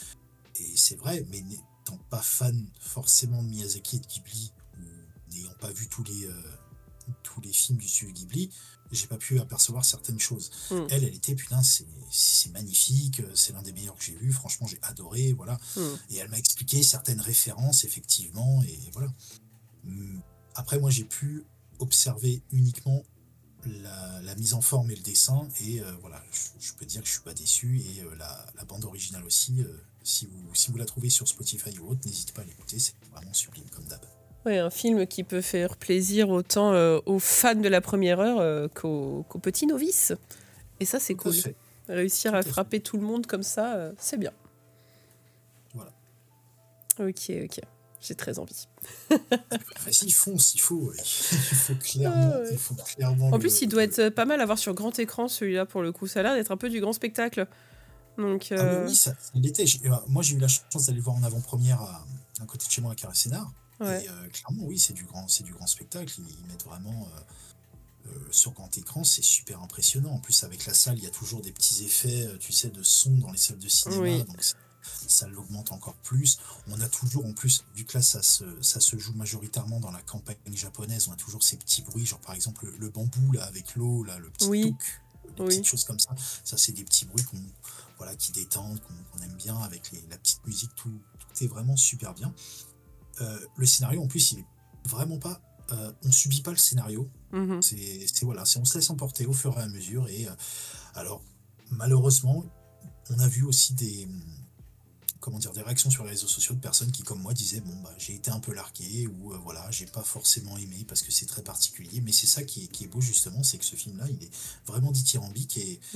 Speaker 1: Et c'est vrai, mais n'étant pas fan forcément de Miyazaki et de Ghibli, ou n'ayant pas vu tous les films du studio Ghibli, j'ai pas pu apercevoir certaines choses.
Speaker 2: Mm.
Speaker 1: Elle était, putain, c'est magnifique, c'est l'un des meilleurs que j'ai vu, franchement, j'ai adoré, voilà.
Speaker 2: Mm.
Speaker 1: Et elle m'a expliqué certaines références, effectivement, et voilà. Après, moi, j'ai pu observer uniquement la mise en forme et le dessin, et voilà, je peux dire que je suis pas déçu, et la bande originale aussi, si vous la trouvez sur Spotify ou autre, n'hésitez pas à l'écouter, c'est vraiment sublime comme d'hab.
Speaker 2: Ouais, un film qui peut faire plaisir autant aux fans de la première heure qu'aux petits novices. Et ça, c'est
Speaker 1: Tout à
Speaker 2: cool.
Speaker 1: fait.
Speaker 2: Réussir
Speaker 1: Tout
Speaker 2: à
Speaker 1: à fait.
Speaker 2: frapper tout le monde comme ça, c'est bien.
Speaker 1: Voilà.
Speaker 2: Ok. J'ai très envie.
Speaker 1: Enfin, s'il fonce, il faut clairement,
Speaker 2: Ouais.
Speaker 1: il faut clairement.
Speaker 2: En plus, il doit être pas mal à voir sur grand écran, celui-là, pour le coup. Ça a l'air d'être un peu du grand spectacle. Donc,
Speaker 1: Ah bah oui, ça, il était. Moi, j'ai eu la chance d'aller le voir en avant-première à côté de chez moi à Carré-Sénard.
Speaker 2: ouais.
Speaker 1: Et clairement, oui, c'est du grand spectacle. Ils mettent vraiment sur grand écran, c'est super impressionnant. En plus, avec la salle, il y a toujours des petits effets, tu sais, de son dans les salles de cinéma.
Speaker 2: Oui.
Speaker 1: Donc ça l'augmente encore plus. On a toujours, en plus, vu que là, ça se joue majoritairement dans la campagne japonaise, on a toujours ces petits bruits, genre par exemple le bambou là avec l'eau, là, le petit
Speaker 2: Oui.
Speaker 1: touk, des
Speaker 2: Oui.
Speaker 1: petites choses comme ça. Ça, c'est des petits bruits qui détendent, qu'on aime bien avec la petite musique. Tout est vraiment super bien. Le scénario, en plus, il est vraiment pas. On subit pas le scénario.
Speaker 2: Mhm.
Speaker 1: On se laisse emporter au fur et à mesure. Et alors, malheureusement, on a vu aussi des réactions sur les réseaux sociaux de personnes qui, comme moi, disaient bon, bah, j'ai été un peu largué, ou voilà, j'ai pas forcément aimé parce que c'est très particulier. Mais c'est ça qui est beau, justement, c'est que ce film-là, il est vraiment dithyrambique.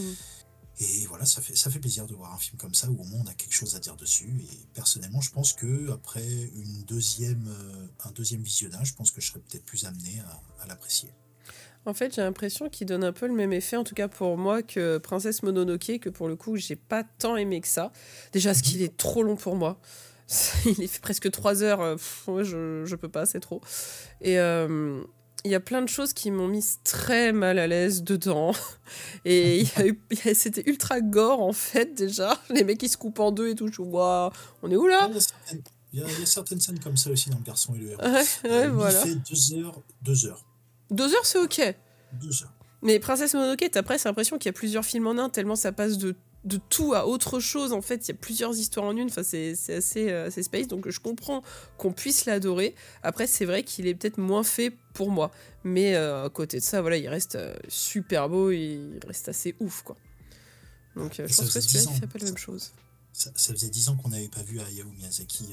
Speaker 1: Et voilà, ça fait plaisir de voir un film comme ça où au moins on a quelque chose à dire dessus. Et personnellement, je pense que après un deuxième visionnage, je pense que je serais peut-être plus amené à l'apprécier.
Speaker 2: En fait, j'ai l'impression qu'il donne un peu le même effet, en tout cas pour moi, que Princesse Mononoke, que pour le coup, j'ai pas tant aimé que ça. Déjà, parce qu'il est trop long pour moi. Il est fait presque 3 heures. Ouais, je peux pas, c'est trop. Et il y a plein de choses qui m'ont mise très mal à l'aise dedans. Et c'était ultra gore, en fait, déjà. Les mecs, qui se coupent en deux et tout. Je vois, on est où, là?
Speaker 1: Il y a certaines scènes comme ça aussi dans Le Garçon et le Héros.
Speaker 2: Ouais, voilà.
Speaker 1: Il fait 2 heures. 2 heures.
Speaker 2: 2 heures, c'est ok.
Speaker 1: 2 heures.
Speaker 2: Mais Princesse Mononoke, t'as presque l'impression qu'il y a plusieurs films en un, tellement ça passe de tout à autre chose. En fait, il y a plusieurs histoires en une. Enfin, c'est assez space. Donc, je comprends qu'on puisse l'adorer. Après, c'est vrai qu'il est peut-être moins fait pour moi. Mais à côté de ça, voilà, il reste super beau. Il reste assez ouf, quoi. Donc, je pense que celui-là, il fait pas la même chose.
Speaker 1: Ça faisait 10 ans qu'on n'avait pas vu Hayao Miyazaki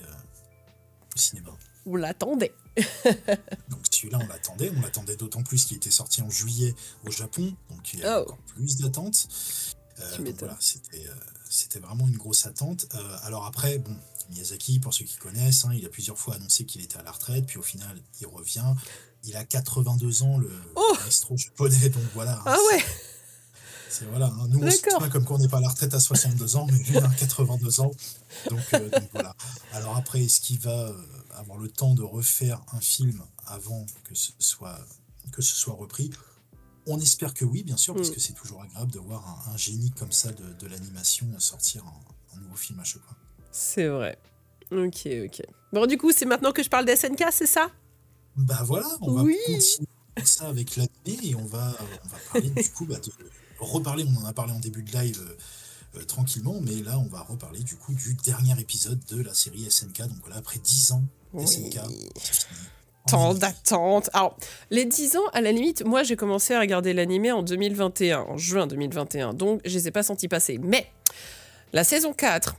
Speaker 1: au cinéma.
Speaker 2: On l'attendait.
Speaker 1: Donc celui-là, on l'attendait d'autant plus qu'il était sorti en juillet au Japon, donc il y a encore plus d'attentes. Donc voilà, c'était vraiment une grosse attente. Alors après, bon, Miyazaki, pour ceux qui connaissent, il a plusieurs fois annoncé qu'il était à la retraite, puis au final, il revient. Il a 82 ans, le maestro japonais, donc voilà.
Speaker 2: Ah ouais.
Speaker 1: C'est voilà, nous on se plaint comme quoi on n'est pas à la retraite à 62 ans, mais lui il a 82 ans. Donc voilà. Alors après, est-ce qu'il va avoir le temps de refaire un film avant que ce soit repris? On espère que oui, bien sûr, parce que c'est toujours agréable de voir un génie comme ça de l'animation sortir un nouveau film à chaque fois.
Speaker 2: C'est vrai. Ok. Bon, du coup, c'est maintenant que je parle d'SNK, c'est ça?
Speaker 1: Bah voilà, on va continuer ça avec l'animé et on va parler du coup de reparler, on en a parlé en début de live tranquillement, mais là on va reparler du coup du dernier épisode de la série SNK. Donc voilà, après 10 ans SNK, c'est fini.
Speaker 2: Tant d'attente. Alors, les 10 ans, à la limite, moi j'ai commencé à regarder l'animé en 2021, en juin 2021, donc je les ai pas sentis passer. Mais la saison 4,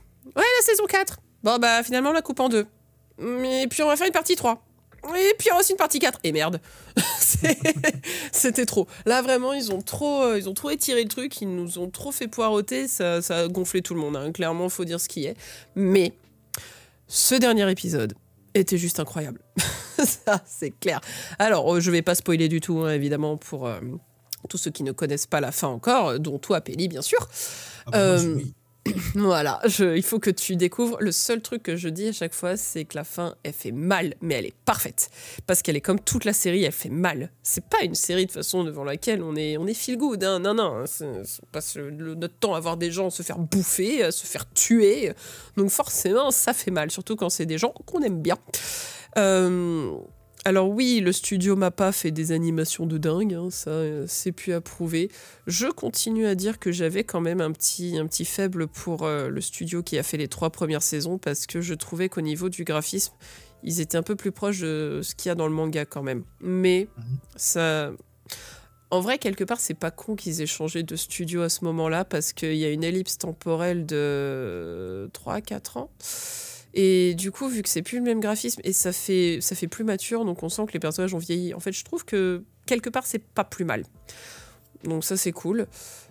Speaker 2: bon bah finalement on la coupe en 2. Et puis on va faire une partie 3. Et puis il y aura aussi une partie 4. Et merde, c'était trop. Là vraiment, ils ont trop étiré le truc, ils nous ont trop fait poireauter, ça a gonflé tout le monde. Clairement, faut dire ce qui est. Mais ce dernier épisode était juste incroyable. Ça, c'est clair. Alors, je vais pas spoiler du tout, évidemment, pour tous ceux qui ne connaissent pas la fin encore, dont toi, Péli, bien sûr.
Speaker 1: Oui.
Speaker 2: Voilà, il faut que tu découvres. Le seul truc que je dis à chaque fois, c'est que la fin, elle fait mal, mais elle est parfaite. Parce qu'elle est comme toute la série, elle fait mal. C'est pas une série, de façon, devant laquelle on est feel good. Hein. Non, on passe notre temps à voir des gens se faire bouffer, se faire tuer. Donc forcément, ça fait mal, surtout quand c'est des gens qu'on aime bien. Alors oui, le studio MAPPA fait des animations de dingue, hein, ça c'est plus à prouver. Je continue à dire que j'avais quand même un petit faible pour le studio qui a fait les 3 premières saisons, parce que je trouvais qu'au niveau du graphisme, ils étaient un peu plus proches de ce qu'il y a dans le manga quand même. Mais ça... En vrai, quelque part, c'est pas con qu'ils aient changé de studio à ce moment-là, parce qu'il y a une ellipse temporelle de 3-4 ans. Et du coup, vu que c'est plus le même graphisme et ça fait plus mature, donc on sent que les personnages ont vieilli. En fait, je trouve que quelque part, c'est pas plus mal. Donc ça, c'est cool.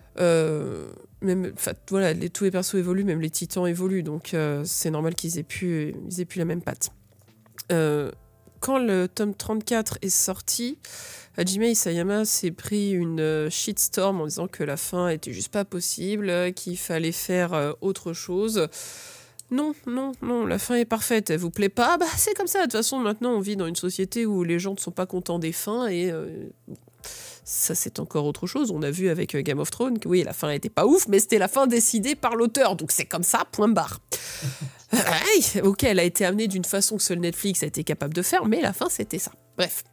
Speaker 2: Voilà, tous les persos évoluent, même les titans évoluent, donc c'est normal qu'ils aient plus la même patte. Quand le tome 34 est sorti, Hajime Isayama s'est pris une shitstorm en disant que la fin était juste pas possible, qu'il fallait faire autre chose. Non, la fin est parfaite, elle vous plaît pas, bah c'est comme ça, de toute façon maintenant on vit dans une société où les gens ne sont pas contents des fins et ça c'est encore autre chose. On a vu avec Game of Thrones que oui, la fin était pas ouf, mais c'était la fin décidée par l'auteur, donc c'est comme ça, point barre. Ok, elle a été amenée d'une façon que seul Netflix a été capable de faire, mais la fin c'était ça. Bref.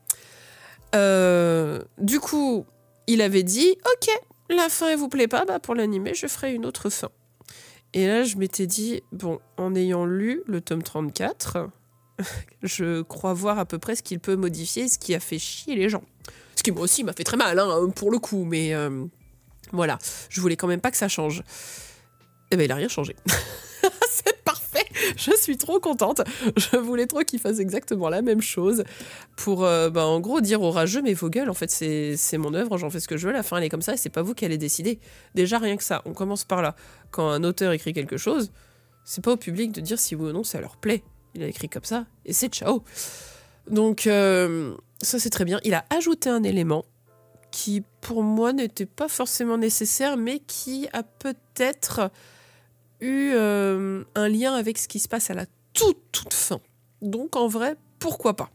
Speaker 2: Du coup, il avait dit, ok, la fin elle vous plaît pas, bah pour l'animé je ferai une autre fin. Et là, je m'étais dit, bon, en ayant lu le tome 34, je crois voir à peu près ce qu'il peut modifier, ce qui a fait chier les gens. Ce qui, moi aussi, m'a fait très mal, hein, pour le coup, mais voilà, je voulais quand même pas que ça change. Eh ben, il a rien changé. C'est parfait, je suis trop contente. Je voulais trop qu'il fasse exactement la même chose pour, en gros, dire au rageux, mais vos gueules, en fait, c'est mon œuvre, j'en fais ce que je veux, la fin, elle est comme ça, et c'est pas vous qui allez décider. Déjà, rien que ça, on commence par là. Quand un auteur écrit quelque chose, c'est pas au public de dire si oui ou non ça leur plaît. Il a écrit comme ça, et c'est ciao. Donc, ça, c'est très bien. Il a ajouté un élément qui, pour moi, n'était pas forcément nécessaire, mais qui a peut-être eu un lien avec ce qui se passe à la toute fin. Donc en vrai, pourquoi pas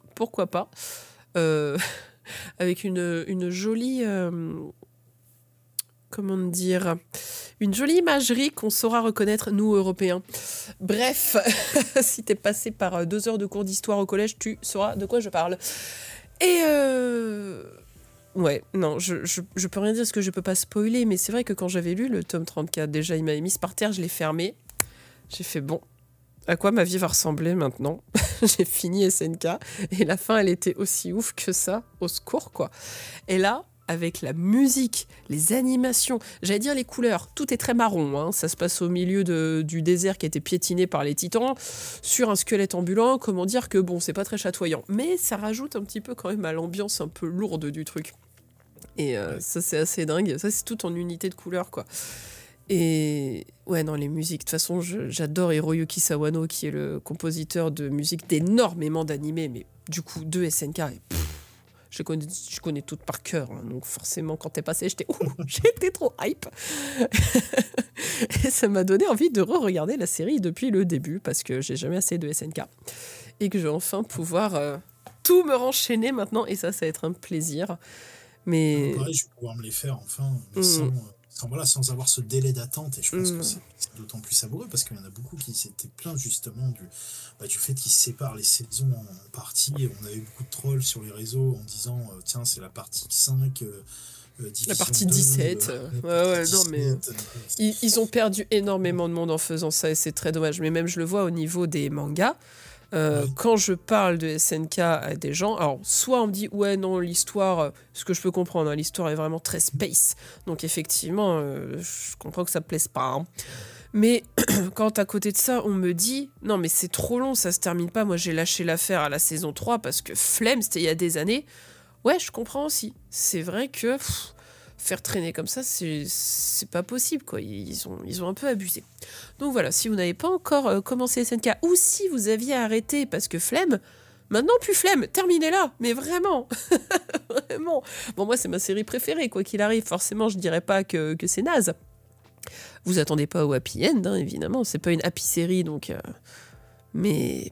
Speaker 2: avec une jolie comment dire, une jolie imagerie qu'on saura reconnaître, nous Européens. Bref, si t'es passé par 2 heures de cours d'histoire au collège, tu sauras de quoi je parle. Et ouais, non, je peux rien dire parce que je peux pas spoiler, mais c'est vrai que quand j'avais lu le tome 34, déjà il m'avait mise par terre, je l'ai fermé. J'ai fait bon, à quoi ma vie va ressembler maintenant? J'ai fini SNK et la fin elle était aussi ouf que ça, au secours quoi. Et là, avec la musique, les animations, j'allais dire les couleurs, tout est très marron, hein. Ça se passe au milieu du désert qui a été piétiné par les titans, sur un squelette ambulant, comment dire que bon, c'est pas très chatoyant, mais ça rajoute un petit peu quand même à l'ambiance un peu lourde du truc. Et ça c'est assez dingue, ça c'est tout en unité de couleurs quoi. Et ouais non, les musiques, de toute façon j'adore Hiroyuki Sawano qui est le compositeur de musique d'énormément d'animés, mais du coup de SNK et je connais toutes par cœur, hein, donc forcément quand t'es passé j'étais trop hype. Et ça m'a donné envie de re-regarder la série depuis le début parce que j'ai jamais assez de SNK et que je vais enfin pouvoir tout me renchaîner maintenant, et ça va être un plaisir. Mais
Speaker 1: pareil, je vais pouvoir me les faire enfin, mais sans avoir ce délai d'attente, et je pense que c'est d'autant plus savoureux parce qu'il y en a beaucoup qui s'étaient plaints justement du fait qu'ils séparent les saisons en parties. On avait beaucoup de trolls sur les réseaux en disant tiens, c'est la partie 5,
Speaker 2: la partie
Speaker 1: 2,
Speaker 2: 17. Non, mais ils ont perdu énormément de monde en faisant ça et c'est très dommage. Mais même je le vois au niveau des mangas. Quand je parle de SNK à des gens, alors soit on me dit ouais non, l'histoire, ce que je peux comprendre, hein, l'histoire est vraiment très space, donc effectivement je comprends que ça plaise pas, hein. Mais quand à côté de ça on me dit non mais c'est trop long, ça se termine pas, moi j'ai lâché l'affaire à la saison 3 parce que flemme, c'était il y a des années, ouais je comprends aussi, c'est vrai que faire traîner comme ça, c'est pas possible, quoi. Ils ont un peu abusé. Donc voilà, si vous n'avez pas encore commencé SNK, ou si vous aviez arrêté parce que flemme, maintenant plus flemme, terminez-la, mais vraiment, vraiment. Bon, moi c'est ma série préférée, quoi qu'il arrive, forcément je dirais pas que c'est naze, Vous attendez pas au happy end, hein, évidemment. C'est pas une happy série, donc... Mais...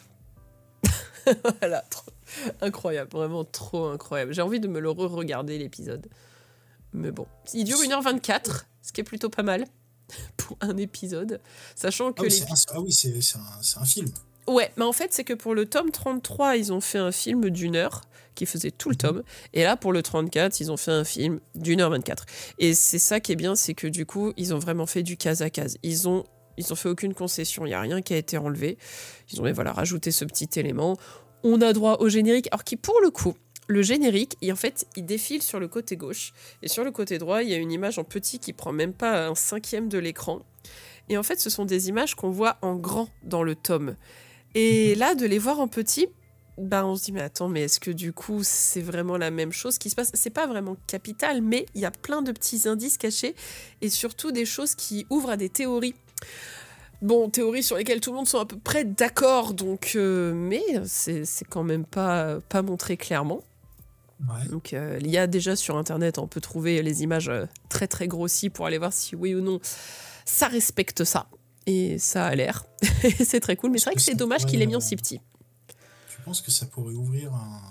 Speaker 2: voilà, incroyable, vraiment trop incroyable. J'ai envie de me le re-regarder, l'épisode. Mais bon, il dure 1h24, ce qui est plutôt pas mal pour un épisode. Sachant que
Speaker 1: c'est un film.
Speaker 2: Ouais, mais en fait, c'est que pour le tome 33, ils ont fait un film d'1 heure qui faisait tout le tome. Et là, pour le 34, ils ont fait un film d'1h24. Et c'est ça qui est bien, c'est que du coup, ils ont vraiment fait du case à case. Ils ont fait aucune concession, il n'y a rien qui a été enlevé. Ils ont rajouté ce petit élément. On a droit au générique, alors qui, pour le coup, le générique, en fait, il défile sur le côté gauche. Et sur le côté droit, il y a une image en petit qui prend même pas 1/5 de l'écran. Et en fait, ce sont des images qu'on voit en grand dans le tome. Et là, de les voir en petit, on se dit, mais attends, mais est-ce que du coup, c'est vraiment la même chose qui se passe ? C'est pas vraiment capital, mais il y a plein de petits indices cachés et surtout des choses qui ouvrent à des théories. Bon, théories sur lesquelles tout le monde sont à peu près d'accord, donc, mais c'est quand même pas montré clairement.
Speaker 1: Ouais.
Speaker 2: Donc, il y a déjà sur Internet, on peut trouver les images très très grossies pour aller voir si oui ou non ça respecte ça. Et ça a l'air. C'est très cool, mais c'est vrai que c'est dommage qu'il ait mis en si petit.
Speaker 1: Tu penses que ça pourrait ouvrir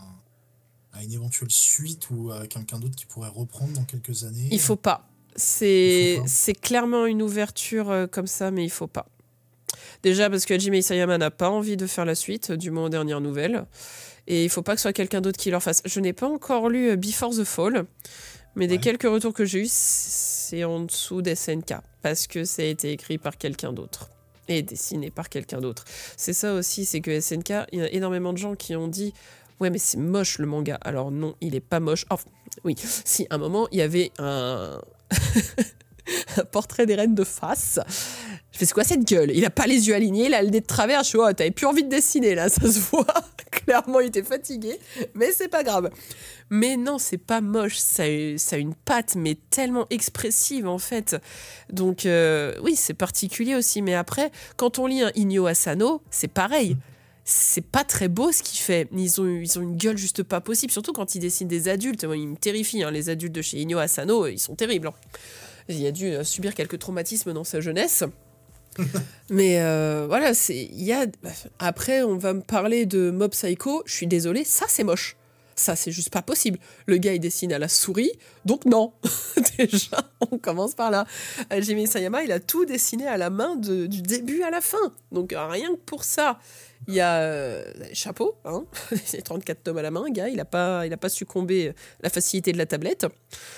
Speaker 1: à une éventuelle suite ou à quelqu'un d'autre qui pourrait reprendre dans quelques années ?
Speaker 2: Il faut pas. C'est clairement une ouverture comme ça, mais il faut pas. Déjà parce que Hajime Isayama n'a pas envie de faire la suite, du moins aux dernières nouvelles. Et il faut pas que ce soit quelqu'un d'autre qui leur fasse. Je n'ai pas encore lu Before the Fall, mais des quelques retours que j'ai eus, c'est en dessous d'SNK, parce que ça a été écrit par quelqu'un d'autre et dessiné par quelqu'un d'autre. C'est ça aussi, c'est que SNK, il y a énormément de gens qui ont dit « Ouais, mais c'est moche le manga ». Alors non, il est pas moche. Oh, oui, si, à un moment, il y avait un portrait des reines de face. Je fais, c'est quoi cette gueule ? Il a pas les yeux alignés, il a le nez de travers. Je suis, oh, t'avais plus envie de dessiner là, ça se voit. Clairement, il était fatigué, mais c'est pas grave. Mais non, c'est pas moche, ça a une patte, mais tellement expressive en fait. Donc oui, c'est particulier aussi. Mais après, quand on lit un Inyo Asano, c'est pareil. C'est pas très beau ce qu'il fait. Ils ont une gueule juste pas possible, surtout quand ils dessinent des adultes. Moi, ils me terrifient, hein. Les adultes de chez Inyo Asano, ils sont terribles. Hein. Il a dû subir quelques traumatismes dans sa jeunesse. Mais voilà, après, on va me parler de Mob Psycho. Je suis désolée, ça c'est moche. Ça, c'est juste pas possible. Le gars, il dessine à la souris, donc non. Déjà, on commence par là. Hajime Isayama, il a tout dessiné à la main du début à la fin. Donc rien que pour ça, il y a chapeau, hein. C'est 34 tomes à la main, gars. Il a pas succombé à la facilité de la tablette.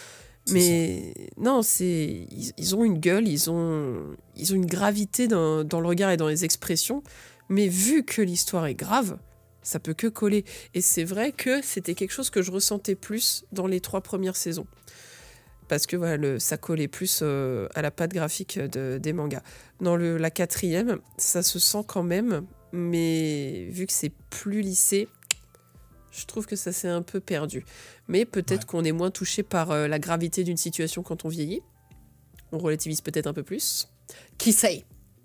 Speaker 2: Mais non, ils ont une gueule, ils ont une gravité dans le regard et dans les expressions. Mais vu que l'histoire est grave, ça peut que coller. Et c'est vrai que c'était quelque chose que je ressentais plus dans les 3 premières saisons. Parce que voilà, ça collait plus à la patte graphique des mangas. Dans la 4e, ça se sent quand même, mais vu que c'est plus lissé, je trouve que ça s'est un peu perdu. Mais peut-être qu'on est moins touché par la gravité d'une situation quand on vieillit. On relativise peut-être un peu plus. Qui sait ?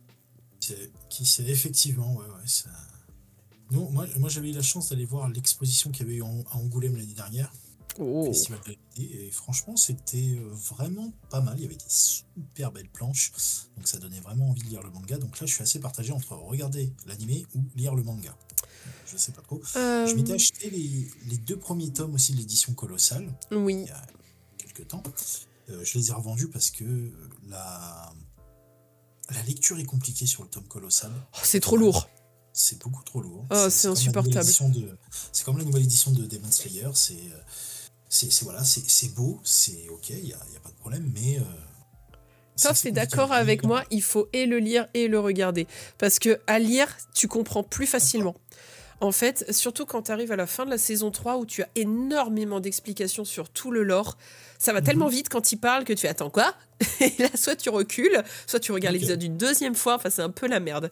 Speaker 1: Qui sait, effectivement, ouais, ça... Non, moi j'avais eu la chance d'aller voir l'exposition qu'il y avait eu à Angoulême l'année dernière, Festival de l'année, et franchement c'était vraiment pas mal, il y avait des super belles planches, donc ça donnait vraiment envie de lire le manga, donc là je suis assez partagé entre regarder l'animé ou lire le manga. Je sais pas trop. Je m'étais acheté les 2 premiers tomes aussi de l'édition Colossale,
Speaker 2: oui.
Speaker 1: Il y a quelques temps. Je les ai revendus parce que la lecture est compliquée sur le tome Colossal.
Speaker 2: Oh, c'est trop lourd.
Speaker 1: C'est beaucoup trop lourd.
Speaker 2: Oh, c'est insupportable.
Speaker 1: C'est comme la nouvelle édition de Demon Slayer. C'est beau, c'est ok, il y a pas de problème, mais...
Speaker 2: Toi, t'es d'accord avec moi, il faut et le lire et le regarder. Parce que à lire, tu comprends plus facilement. En fait, surtout quand tu arrives à la fin de la saison 3 où tu as énormément d'explications sur tout le lore, ça va tellement vite quand il parle que tu fais « Attends, quoi ?» Et là, soit tu recules, soit tu regardes l'épisode une 2e fois, enfin c'est un peu la merde.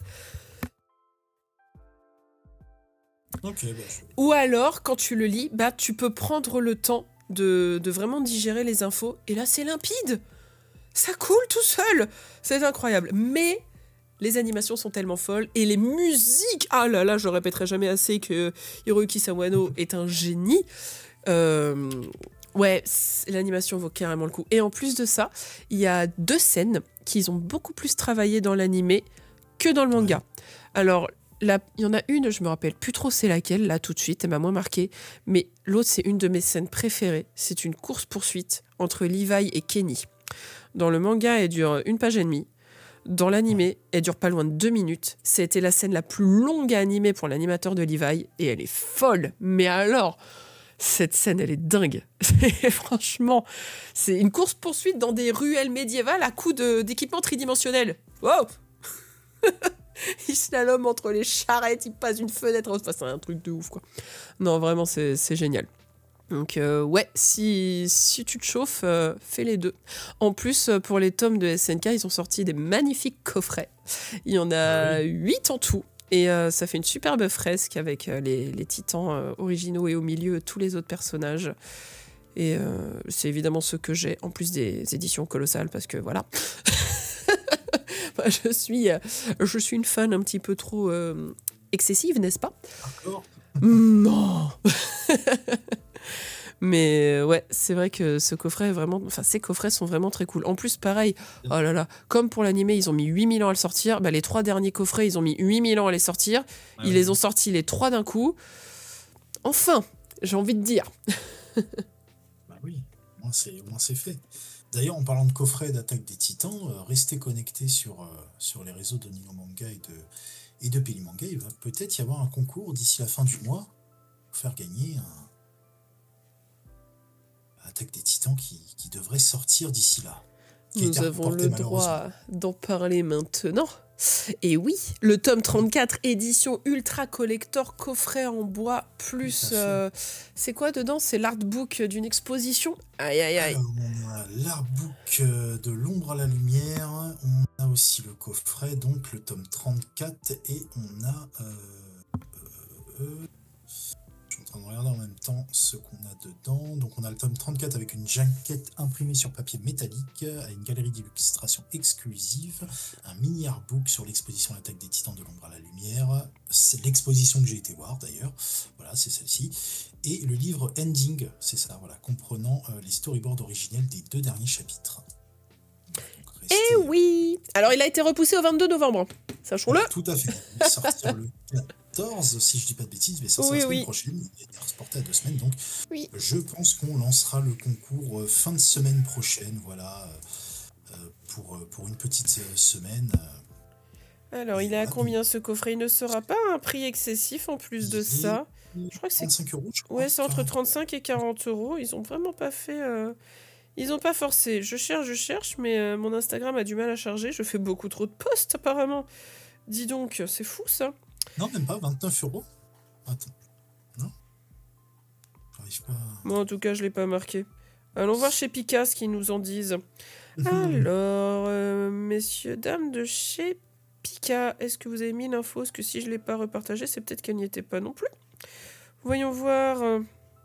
Speaker 2: Ou alors, quand tu le lis, tu peux prendre le temps de vraiment digérer les infos, et là c'est limpide. Ça coule tout seul. C'est incroyable. Mais les animations sont tellement folles, et les musiques, ah là là, je répéterai jamais assez que Hiroyuki Sawano est un génie. Ouais, l'animation vaut carrément le coup. Et en plus de ça, il y a 2 scènes qu'ils ont beaucoup plus travaillé dans l'animé que dans le manga. Alors, il y en a une, je me rappelle plus trop c'est laquelle, là tout de suite, elle m'a moins marqué. Mais l'autre, c'est une de mes scènes préférées. C'est une course-poursuite entre Levi et Kenny. Dans le manga, elle dure 1 page et demie. Dans l'animé, elle dure pas loin de 2 minutes. C'était la scène la plus longue à animer pour l'animateur de Levi. Et elle est folle. Mais alors, cette scène, elle est dingue. Franchement, c'est une course-poursuite dans des ruelles médiévales à coups d'équipement tridimensionnel. Wow. Il slalom entre les charrettes, il passe une fenêtre. Enfin, c'est un truc de ouf, quoi. Non, vraiment, c'est génial. Donc, ouais, si tu te chauffes, fais les 2. En plus, pour les tomes de SNK, ils ont sorti des magnifiques coffrets. Il y en a 8 en tout. Et ça fait une superbe fresque avec les titans originaux et au milieu, tous les autres personnages. Et c'est évidemment ceux que j'ai, en plus des éditions colossales, parce que voilà. Je suis une fan un petit peu trop excessive, n'est-ce pas ?
Speaker 1: Encore ?
Speaker 2: Non. Mais ouais, c'est vrai que ce coffret est vraiment... Enfin, ces coffrets sont vraiment très cool. En plus, pareil, oh là là, comme pour l'animé, ils ont mis 8000 ans à le sortir. Bah, les 3 derniers coffrets, ils ont mis 8000 ans à les sortir. Ils les ont sortis les 3 d'un coup. Enfin, j'ai envie de dire.
Speaker 1: Bah oui, au moins c'est fait. D'ailleurs, en parlant de coffret d'Attaque des Titans, restez connectés sur les réseaux de Nino Manga et de Peli Manga. Il va peut-être y avoir un concours d'ici la fin du mois pour faire gagner un Attaque des Titans qui devrait sortir d'ici là.
Speaker 2: Nous avons le droit d'en parler maintenant. Et oui, le tome 34, édition ultra collector, coffret en bois, plus... c'est quoi dedans ? C'est l'artbook d'une exposition ? Aïe, aïe, aïe.
Speaker 1: On a l'artbook de l'ombre à la lumière, on a aussi le coffret, donc le tome 34, et on a... je suis en train de regarder en même temps ce qu'on a dedans. Donc on a le tome 34 avec une jaquette imprimée sur papier métallique, à une galerie d'illustrations exclusive, un mini artbook sur l'exposition L'Attaque des Titans de l'ombre à la lumière. C'est l'exposition que j'ai été voir d'ailleurs. Voilà, c'est celle-ci. Et le livre Ending, c'est ça, voilà, comprenant les storyboards originels des 2 derniers chapitres.
Speaker 2: Eh oui. Alors il a été repoussé au 22 novembre. Sachons-le.
Speaker 1: Tout à fait. Il va sortir le 14, si je dis pas de bêtises, mais ça sera la semaine prochaine. Il est reporté à 2 semaines, donc je pense qu'on lancera le concours fin de semaine prochaine, voilà, pour une petite semaine.
Speaker 2: Alors, il est à combien ce coffret ? Il ne sera pas un prix excessif en plus de ça. Je crois que c'est
Speaker 1: 35 €, je crois.
Speaker 2: Ouais, c'est entre 35 et 40 €. Ils ont vraiment pas fait... Ils ont pas forcé. Je cherche, mais mon Instagram a du mal à charger. Je fais beaucoup trop de posts, apparemment. Dis donc, c'est fou, ça.
Speaker 1: Non, même pas, 29 €. Attends. Non ? J'arrive pas...
Speaker 2: Moi, en tout cas, je l'ai pas marqué. Allons voir chez Pika ce qu'ils nous en disent. Alors, messieurs, dames de chez Pika, est-ce que vous avez mis l'info ? Parce que si je l'ai pas repartagé, c'est peut-être qu'elle n'y était pas non plus. Voyons voir...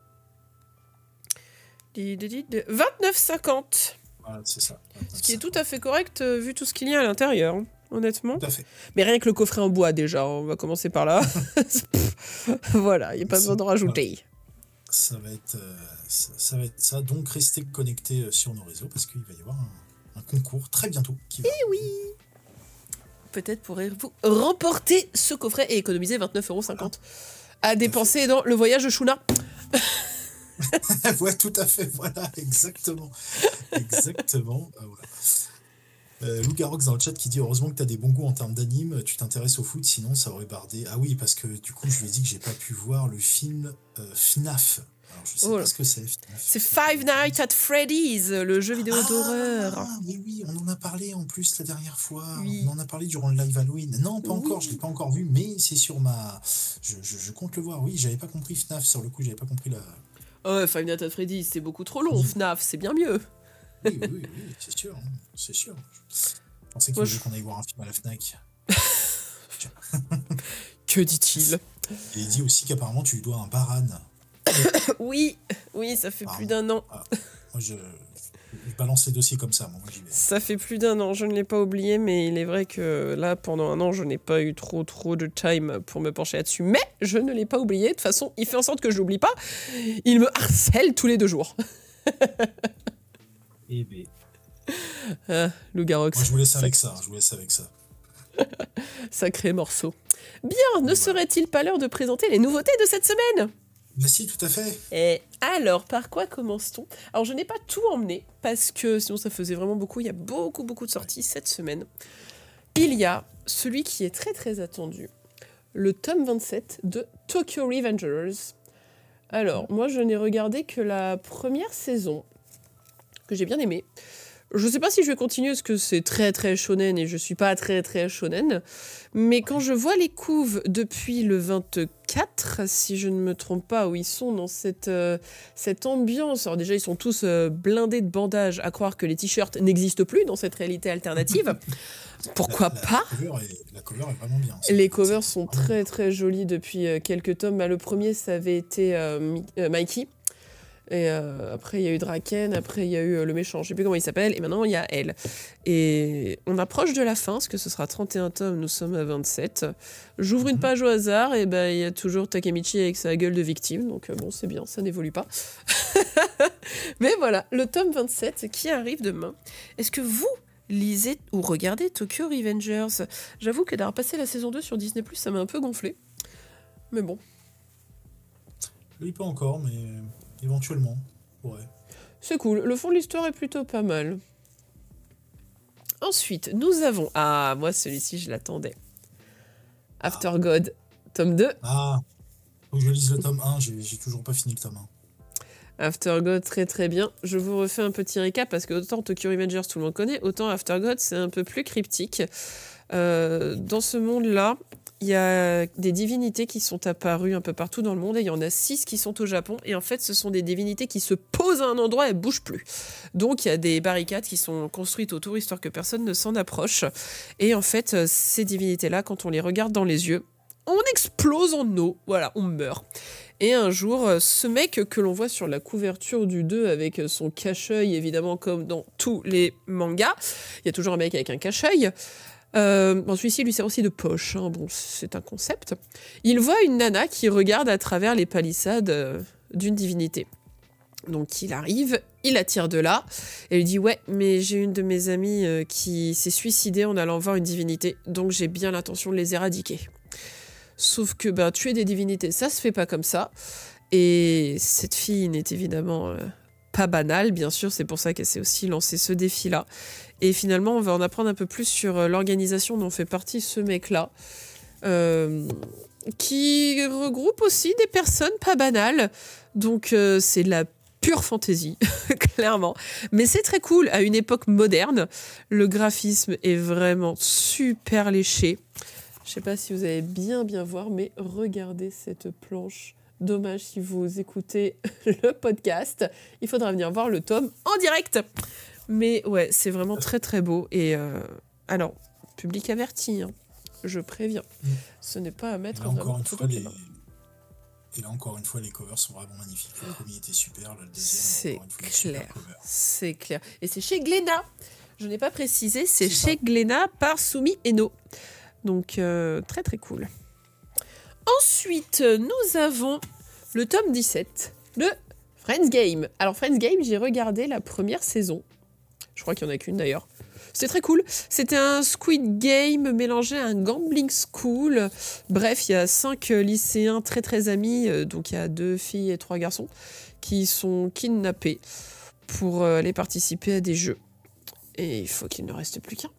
Speaker 2: 29,50.
Speaker 1: Voilà, c'est ça.
Speaker 2: Ce qui est tout à fait correct vu tout ce qu'il y a à l'intérieur, hein, honnêtement.
Speaker 1: Tout à fait.
Speaker 2: Mais rien que le coffret en bois déjà, on va commencer par là. Voilà, il n'y a pas besoin de rajouter.
Speaker 1: Ça va être ça. Donc restez connectés sur nos réseaux parce qu'il va y avoir un concours très bientôt.
Speaker 2: Eh oui. Peut-être pourrez-vous remporter ce coffret et économiser 29,50 € à dépenser dans le voyage de Shuna.
Speaker 1: Ouais, tout à fait, voilà, exactement. Voilà. Lou Garox dans le chat qui dit heureusement que tu as des bons goûts en termes d'anime, tu t'intéresses au foot, sinon ça aurait bardé. Ah oui, parce que du coup, je lui ai dit que j'ai pas pu voir le film FNAF. Alors, je sais pas ce que c'est. FNAF.
Speaker 2: C'est Five Nights at Freddy's, le jeu vidéo d'horreur.
Speaker 1: Ah, mais oui, on en a parlé en plus la dernière fois.
Speaker 2: Oui.
Speaker 1: On en a parlé durant le live Halloween. Non, pas encore, je l'ai pas encore vu, mais c'est sur ma... Je compte le voir, oui, j'avais pas compris FNAF, sur le coup, j'avais pas compris la...
Speaker 2: Oh, Five Nights at Freddy's, c'est beaucoup trop long. FNAF, c'est bien mieux.
Speaker 1: Oui, c'est sûr. Je pensais qu'il voulait qu'on aille voir un film à la Fnac.
Speaker 2: Que dit-il ?
Speaker 1: Et il dit aussi qu'apparemment tu lui dois un Baran.
Speaker 2: Oui, ça fait plus d'1 an.
Speaker 1: Moi, je balance les dossiers comme ça, moi j'y vais.
Speaker 2: Ça fait plus d'1 an, je ne l'ai pas oublié, mais il est vrai que là, pendant 1 an, je n'ai pas eu trop de time pour me pencher là-dessus. Mais je ne l'ai pas oublié, de toute façon, il fait en sorte que je l'oublie pas. Il me harcèle tous les 2 jours.
Speaker 1: Eh ben,
Speaker 2: Lou Garox.
Speaker 1: moi je vous laisse avec ça.
Speaker 2: Sacré morceau. Bien, ne serait-il pas l'heure de présenter les nouveautés de cette semaine?
Speaker 1: Mais si, tout à fait.
Speaker 2: Et alors, par quoi commence-t-on? Alors, je n'ai pas tout emmené, parce que sinon ça faisait vraiment beaucoup. Il y a beaucoup de sorties cette semaine. Il y a celui qui est très très attendu, le tome 27 de Tokyo Revengers. Alors, moi je n'ai regardé que la première saison, que j'ai bien aimée. Je sais pas si je vais continuer parce que c'est très très shonen et je suis pas très très shonen. Mais quand je vois les couves depuis le 24, si je ne me trompe pas, où ils sont dans cette ambiance. Alors déjà, ils sont tous blindés de bandages, à croire que les t-shirts n'existent plus dans cette réalité alternative. Pourquoi pas ?
Speaker 1: La cover est vraiment bien.
Speaker 2: Les covers sont très très jolis depuis quelques tomes. Bah, le premier, ça avait été Mikey. Et après, il y a eu Draken, après, il y a eu le méchant, je sais plus comment il s'appelle, et maintenant, il y a elle. Et on approche de la fin, parce que ce sera 31 tomes, nous sommes à 27. J'ouvre une page au hasard, et ben il y a toujours Takemichi avec sa gueule de victime, donc bon, c'est bien, ça n'évolue pas. Mais voilà, le tome 27 qui arrive demain. Est-ce que vous lisez ou regardez Tokyo Revengers ? J'avoue que d'avoir passé la saison 2 sur Disney+, ça m'a un peu gonflé. Mais bon.
Speaker 1: Je lis pas encore, mais éventuellement, ouais.
Speaker 2: C'est cool, le fond de l'histoire est plutôt pas mal. Ensuite, nous avons... Ah, moi, celui-ci, je l'attendais. After God, tome 2.
Speaker 1: Ah, faut que je lise le tome 1, j'ai toujours pas fini le tome 1.
Speaker 2: After God, très très bien. Je vous refais un petit récap, parce que autant Tokyo Revengers, tout le monde connaît, autant After God, c'est un peu plus cryptique. Dans ce monde-là, il y a des divinités qui sont apparues un peu partout dans le monde, et il y en a 6 qui sont au Japon, et en fait ce sont des divinités qui se posent à un endroit et ne bougent plus. Donc il y a des barricades qui sont construites autour, histoire que personne ne s'en approche, et en fait ces divinités-là, quand on les regarde dans les yeux, on explose en eau, voilà, on meurt. Et un jour, ce mec que l'on voit sur la couverture du 2 avec son cache-œil, évidemment comme dans tous les mangas, il y a toujours un mec avec un cache-œil. Bon, celui-ci lui sert aussi de poche, hein. Bon, c'est un concept. Il voit une nana qui regarde à travers les palissades d'une divinité. Donc il arrive, il la tire de là, et lui dit « Ouais, mais j'ai une de mes amies qui s'est suicidée en allant voir une divinité, donc j'ai bien l'intention de les éradiquer. » Sauf que tuer des divinités, ça se fait pas comme ça. Et cette fille n'est évidemment pas banale, bien sûr, c'est pour ça qu'elle s'est aussi lancé ce défi-là. Et finalement, on va en apprendre un peu plus sur l'organisation dont fait partie ce mec-là, qui regroupe aussi des personnes pas banales. Donc c'est de la pure fantaisie, clairement. Mais c'est très cool, à une époque moderne. Le graphisme est vraiment super léché. Je sais pas si vous allez bien voir, mais regardez cette planche. Dommage si vous écoutez le podcast. Il faudra venir voir le tome en direct. Mais ouais, c'est vraiment très très beau. Et alors, public averti, hein, je préviens. Ce n'est pas à mettre
Speaker 1: Et là, encore
Speaker 2: vraiment
Speaker 1: une fois, les covers sont vraiment magnifiques. Le premier était super, le deuxième,
Speaker 2: c'est clair. Et c'est chez Glénat. Je n'ai pas précisé, c'est chez Glénat par Sumi Eno. Donc, très très cool. Ensuite, nous avons le tome 17 de Friends Game. Alors, Friends Game, j'ai regardé la première saison. Je crois qu'il n'y en a qu'une d'ailleurs. C'était très cool. C'était un Squid Game mélangé à un gambling school. Bref, il y a 5 lycéens très très amis, donc il y a 2 filles et 3 garçons, qui sont kidnappés pour aller participer à des jeux. Et il faut qu'il ne reste plus qu'un.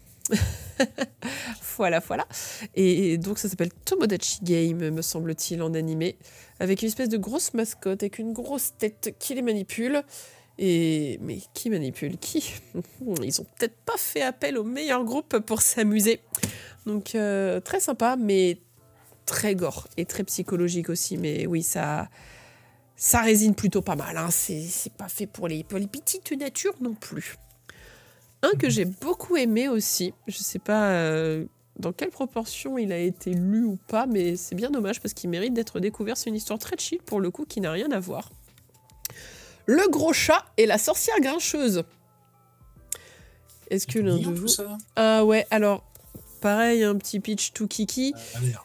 Speaker 2: Voilà. Et donc ça s'appelle Tomodachi Game, me semble-t-il, en animé, avec une espèce de grosse mascotte, avec une grosse tête qui les manipule. Mais qui manipule qui ? Ils ont peut-être pas fait appel au meilleur groupe pour s'amuser. Donc très sympa, mais très gore et très psychologique aussi. Mais oui, ça résine plutôt pas mal, hein. C'est pas fait pour les petites natures non plus. Un que j'ai beaucoup aimé aussi, je sais pas dans quelle proportion il a été lu ou pas, mais c'est bien dommage parce qu'il mérite d'être découvert. C'est une histoire très chill pour le coup qui n'a rien à voir. Le gros chat et la sorcière grincheuse. Est-ce que l'un de vous... Ah ouais, alors, pareil, un petit pitch tout kiki.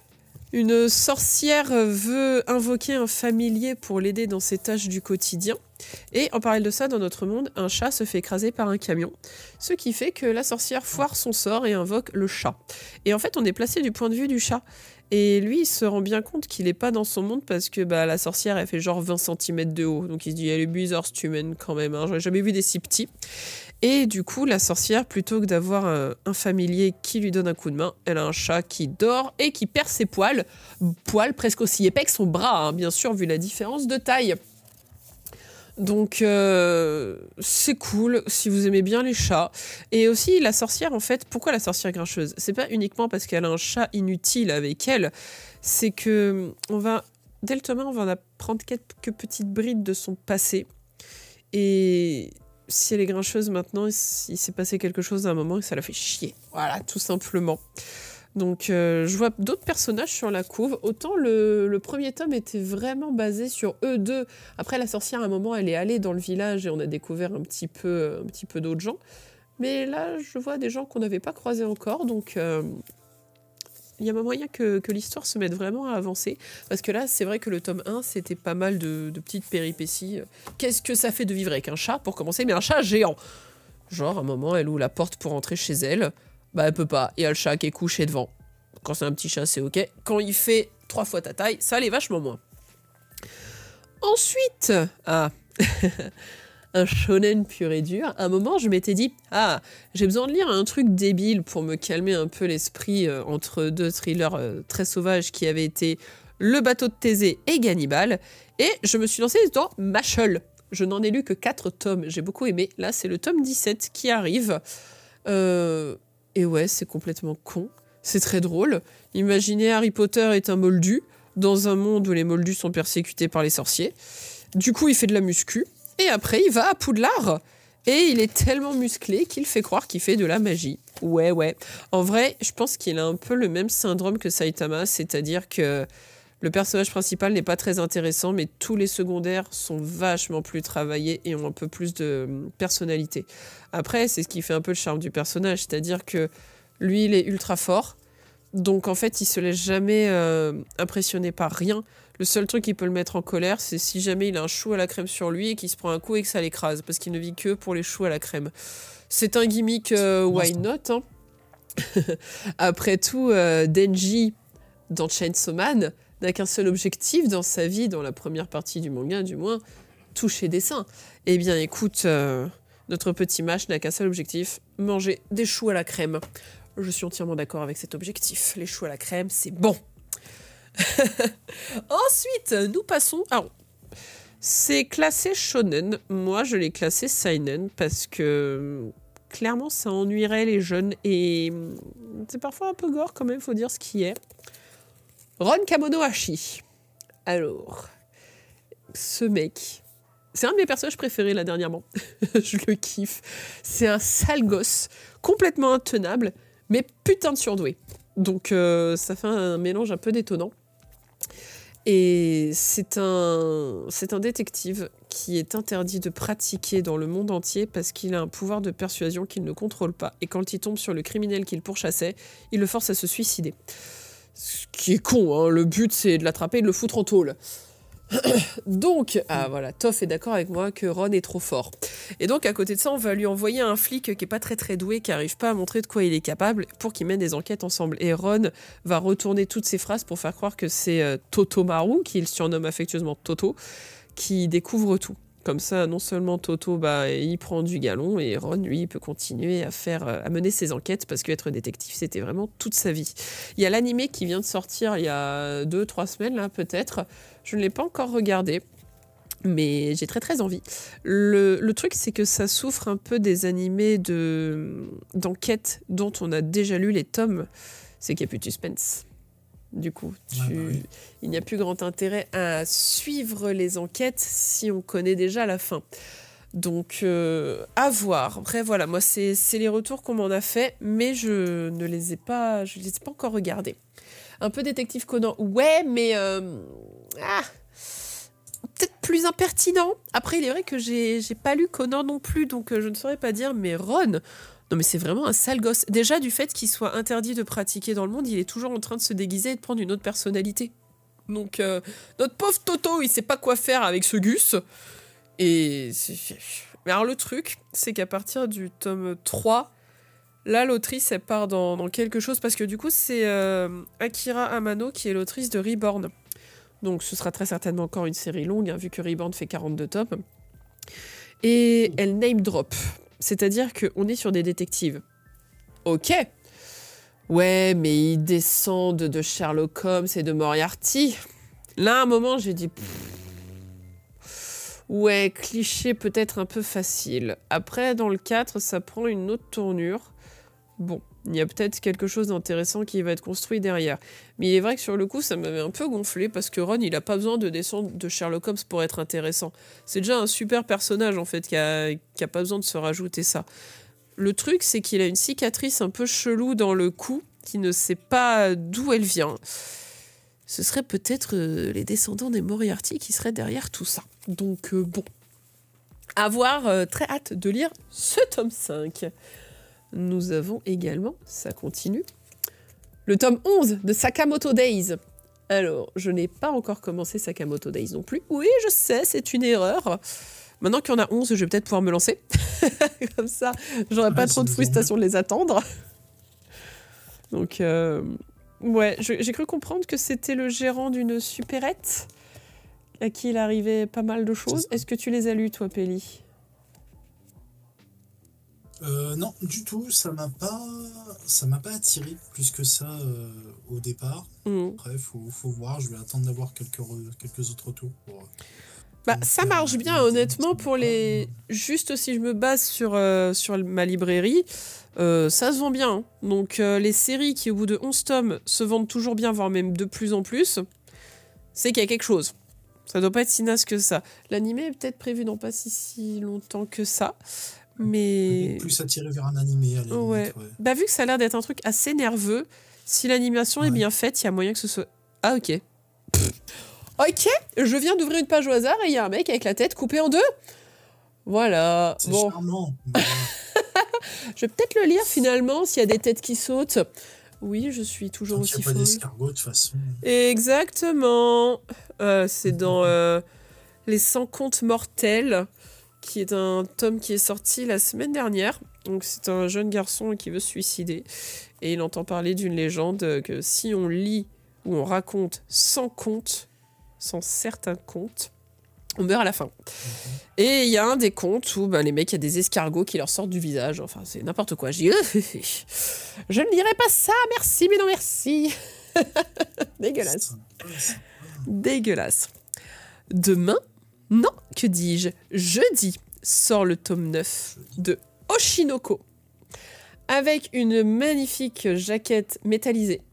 Speaker 2: Une sorcière veut invoquer un familier pour l'aider dans ses tâches du quotidien. Et en parallèle de ça, dans notre monde, un chat se fait écraser par un camion. Ce qui fait que la sorcière foire son sort et invoque le chat. Et en fait, on est placé du point de vue du chat. Et lui, il se rend bien compte qu'il n'est pas dans son monde parce que la sorcière, elle fait genre 20 cm de haut. Donc il se dit, elle est bizarre cette humaine quand même, hein. J'aurais jamais vu des si petits. Et du coup, la sorcière, plutôt que d'avoir un familier qui lui donne un coup de main, elle a un chat qui dort et qui perd ses poils. Poils presque aussi épais que son bras, hein, bien sûr, vu la différence de taille. Donc, c'est cool si vous aimez bien les chats. Et aussi, la sorcière, en fait, pourquoi la sorcière grincheuse ? C'est pas uniquement parce qu'elle a un chat inutile avec elle, c'est que dès le tome 1, on va en apprendre quelques petites brides de son passé. Et si elle est grincheuse maintenant, il s'est passé quelque chose à un moment et ça la fait chier. Voilà, tout simplement. Donc, je vois d'autres personnages sur la couve. Autant le premier tome était vraiment basé sur eux deux. Après, la sorcière, à un moment, elle est allée dans le village et on a découvert un petit peu d'autres gens. Mais là, je vois des gens qu'on n'avait pas croisés encore. Donc, il y a moyen que l'histoire se mette vraiment à avancer. Parce que là, c'est vrai que le tome 1, c'était pas mal de petites péripéties. Qu'est-ce que ça fait de vivre avec un chat, pour commencer, mais un chat géant. Genre, à un moment, elle ouvre la porte pour entrer chez elle. Elle peut pas. Il y a le chat qui est couché devant. Quand c'est un petit chat, c'est ok. Quand il fait 3 fois ta taille, ça l'est vachement moins. Ensuite, un shonen pur et dur. À un moment, je m'étais dit, j'ai besoin de lire un truc débile pour me calmer un peu l'esprit entre deux thrillers très sauvages qui avaient été Le bateau de Thésée et Gannibal. Et je me suis lancée dans Mashle. Je n'en ai lu que 4 tomes. J'ai beaucoup aimé. Là, c'est le tome 17 qui arrive. Et ouais, c'est complètement con. C'est très drôle. Imaginez Harry Potter est un moldu, dans un monde où les moldus sont persécutés par les sorciers. Du coup, il fait de la muscu. Et après, il va à Poudlard. Et il est tellement musclé qu'il fait croire qu'il fait de la magie. Ouais. En vrai, je pense qu'il a un peu le même syndrome que Saitama, c'est-à-dire que le personnage principal n'est pas très intéressant, mais tous les secondaires sont vachement plus travaillés et ont un peu plus de personnalité. Après, c'est ce qui fait un peu le charme du personnage, c'est-à-dire que lui, il est ultra fort, donc en fait, il se laisse jamais impressionner par rien. Le seul truc qui peut le mettre en colère, c'est si jamais il a un chou à la crème sur lui et qu'il se prend un coup et que ça l'écrase, parce qu'il ne vit que pour les choux à la crème. C'est un gimmick why not, hein. Après tout, Denji, dans Chainsaw Man, n'a qu'un seul objectif dans sa vie, dans la première partie du manga du moins, toucher des seins. Eh bien écoute, notre petit Mash n'a qu'un seul objectif, manger des choux à la crème. Je suis entièrement d'accord avec cet objectif. Les choux à la crème, c'est bon. Ensuite, nous passons... Alors, c'est classé shonen. Moi, je l'ai classé seinen parce que... clairement, ça ennuierait les jeunes et c'est parfois un peu gore quand même, faut dire ce qui est. Ron Kamonohashi. Alors, ce mec, c'est un de mes personnages préférés là dernièrement. Je le kiffe. C'est un sale gosse, complètement intenable, mais putain de surdoué. Donc ça fait un mélange un peu détonnant. Et c'est un détective qui est interdit de pratiquer dans le monde entier parce qu'il a un pouvoir de persuasion qu'il ne contrôle pas. Et quand il tombe sur le criminel qu'il pourchassait, il le force à se suicider. Ce qui est con, hein. Le but c'est de l'attraper et de le foutre en tôle. Donc, voilà, Toph est d'accord avec moi que Ron est trop fort. Et donc, à côté de ça, on va lui envoyer un flic qui est pas très très doué, qui arrive pas à montrer de quoi il est capable, pour qu'ils mènent des enquêtes ensemble. Et Ron va retourner toutes ses phrases pour faire croire que c'est Totomaru, qu'il surnomme affectueusement Toto, qui découvre tout. Comme ça, non seulement Toto, il prend du galon, et Ron, lui, il peut continuer à mener ses enquêtes, parce qu'être détective, c'était vraiment toute sa vie. Il y a l'animé qui vient de sortir il y a 2-3 semaines, là, peut-être. Je ne l'ai pas encore regardé, mais j'ai très très envie. Le truc, c'est que ça souffre un peu des animés d'enquête dont on a déjà lu les tomes. C'est qu'il n'y a plus de suspense. Du coup, il n'y a plus grand intérêt à suivre les enquêtes si on connaît déjà la fin. Donc, à voir. Après, voilà, moi, c'est les retours qu'on m'en a fait, mais je ne les ai pas encore regardés. Un peu Détective Conan, ouais, mais peut-être plus impertinent. Après, il est vrai que j'ai pas lu Conan non plus, donc je ne saurais pas dire, mais Ron, Non mais c'est vraiment un sale gosse. Déjà du fait qu'il soit interdit de pratiquer dans le monde, il est toujours en train de se déguiser et de prendre une autre personnalité. Donc notre pauvre Toto, il sait pas quoi faire avec ce Gus. Et mais alors le truc, c'est qu'à partir du tome 3, là l'autrice elle part dans quelque chose parce que du coup c'est Akira Amano qui est l'autrice de Reborn. Donc ce sera très certainement encore une série longue, hein, vu que Reborn fait 42 tomes. Et elle name drop. C'est-à-dire qu'on est sur des détectives. Ok. Ouais, mais ils descendent de Sherlock Holmes et de Moriarty. Là, à un moment, j'ai dit... Ouais, cliché peut-être un peu facile. Après, dans le 4, ça prend une autre tournure. Bon, il y a peut-être quelque chose d'intéressant qui va être construit derrière. Mais il est vrai que sur le coup, ça m'avait un peu gonflé parce que Ron, il a pas besoin de descendre de Sherlock Holmes pour être intéressant. C'est déjà un super personnage, en fait, qui a pas besoin de se rajouter ça. Le truc, c'est qu'il a une cicatrice un peu chelou dans le cou, qui ne sait pas d'où elle vient. Ce serait peut-être les descendants des Moriarty qui seraient derrière tout ça. Donc, bon. À voir, très hâte de lire ce tome 5. Nous avons également, ça continue, le tome 11 de Sakamoto Days. Alors, je n'ai pas encore commencé Sakamoto Days non plus. Oui, je sais, c'est une erreur. Maintenant qu'il y en a 11, je vais peut-être pouvoir me lancer. Comme ça, j'aurai pas trop de frustration de les attendre. Donc, ouais, j'ai cru comprendre que c'était le gérant d'une supérette à qui il arrivait pas mal de choses. Est-ce que tu les as lus, toi, Péli ?
Speaker 1: Non, du tout, ça m'a pas attiré plus que ça au départ. Après, faut voir, je vais attendre d'avoir quelques autres retours pour...
Speaker 2: Bah, ça marche bien, honnêtement, pour les... Juste si je me base sur ma librairie, ça se vend bien. Hein. Donc, les séries qui, au bout de 11 tomes, se vendent toujours bien, voire même de plus en plus, c'est qu'il y a quelque chose. Ça doit pas être si naze que ça. L'animé est peut-être prévu dans pas si longtemps que ça. Mais...
Speaker 1: Plus attiré vers un animé, à la limite, ouais.
Speaker 2: Bah, vu que ça a l'air d'être un truc assez nerveux, si l'animation est bien faite, il y a moyen que ce soit... Ah, ok. Ok, je viens d'ouvrir une page au hasard et il y a un mec avec la tête coupée en deux. Voilà.
Speaker 1: C'est
Speaker 2: bon.
Speaker 1: charmant.
Speaker 2: Je vais peut-être le lire, finalement, s'il y a des têtes qui sautent. Oui, je suis toujours
Speaker 1: Tant
Speaker 2: aussi
Speaker 1: qu'il n'y a
Speaker 2: folle.
Speaker 1: pas d'escargot, de toute façon.
Speaker 2: Exactement. C'est dans Les 100 contes mortels, qui est un tome qui est sorti la semaine dernière. Donc c'est un jeune garçon qui veut se suicider et il entend parler d'une légende que si on lit ou on raconte 100 contes, sans certains contes, on meurt à la fin. Et il y a un des contes où les mecs, il y a des escargots qui leur sortent du visage. Enfin, c'est n'importe quoi. Je dis, je ne lirai pas ça, merci, mais non merci. Dégueulasse. Dégueulasse. Demain, non, que dis-je, jeudi, sort le tome 9 de Oshinoko, avec une magnifique jaquette métallisée,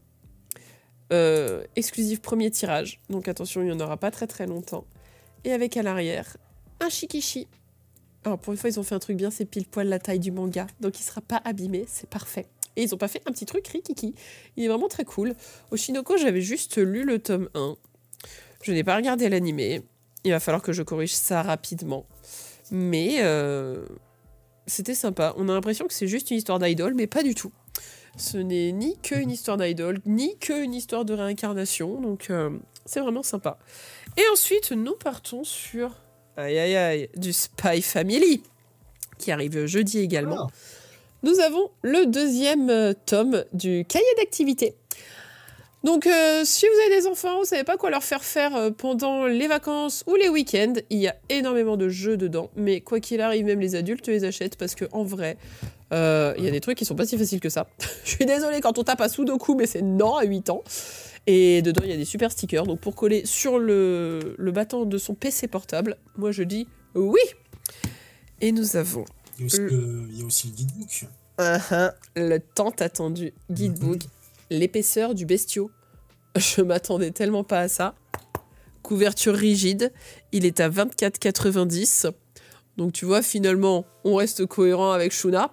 Speaker 2: exclusive premier tirage, donc attention, il n'y en aura pas très très longtemps, et avec à l'arrière, un shikishi. Alors pour une fois, ils ont fait un truc bien, c'est pile poil la taille du manga, donc il ne sera pas abîmé, c'est parfait. Et ils n'ont pas fait un petit truc rikiki, il est vraiment très cool. Oshinoko, j'avais juste lu le tome 1, je n'ai pas regardé l'animé. Il va falloir que je corrige ça rapidement. Mais c'était sympa. On a l'impression que c'est juste une histoire d'idole, mais pas du tout. Ce n'est ni qu'une histoire d'idole, ni qu'une histoire de réincarnation. Donc c'est vraiment sympa. Et ensuite, nous partons sur du Spy Family, qui arrive jeudi également. Oh. Nous avons le deuxième tome du cahier d'activité. Donc, si vous avez des enfants, vous ne savez pas quoi leur faire pendant les vacances ou les week-ends, il y a énormément de jeux dedans, mais quoi qu'il arrive, même les adultes les achètent, parce qu'en vrai, il y a des trucs qui sont pas si faciles que ça. Je suis désolée quand on tape à Sudoku, mais c'est non à 8 ans. Et dedans, il y a des super stickers, donc pour coller sur le battant de son PC portable, moi je dis oui. Et nous avons...
Speaker 1: Il y a aussi le guidebook.
Speaker 2: Le tant attendu guidebook. L'épaisseur du bestiau. Je m'attendais tellement pas à ça. Couverture rigide. Il est à 24,90. Donc tu vois, finalement, on reste cohérent avec Shuna.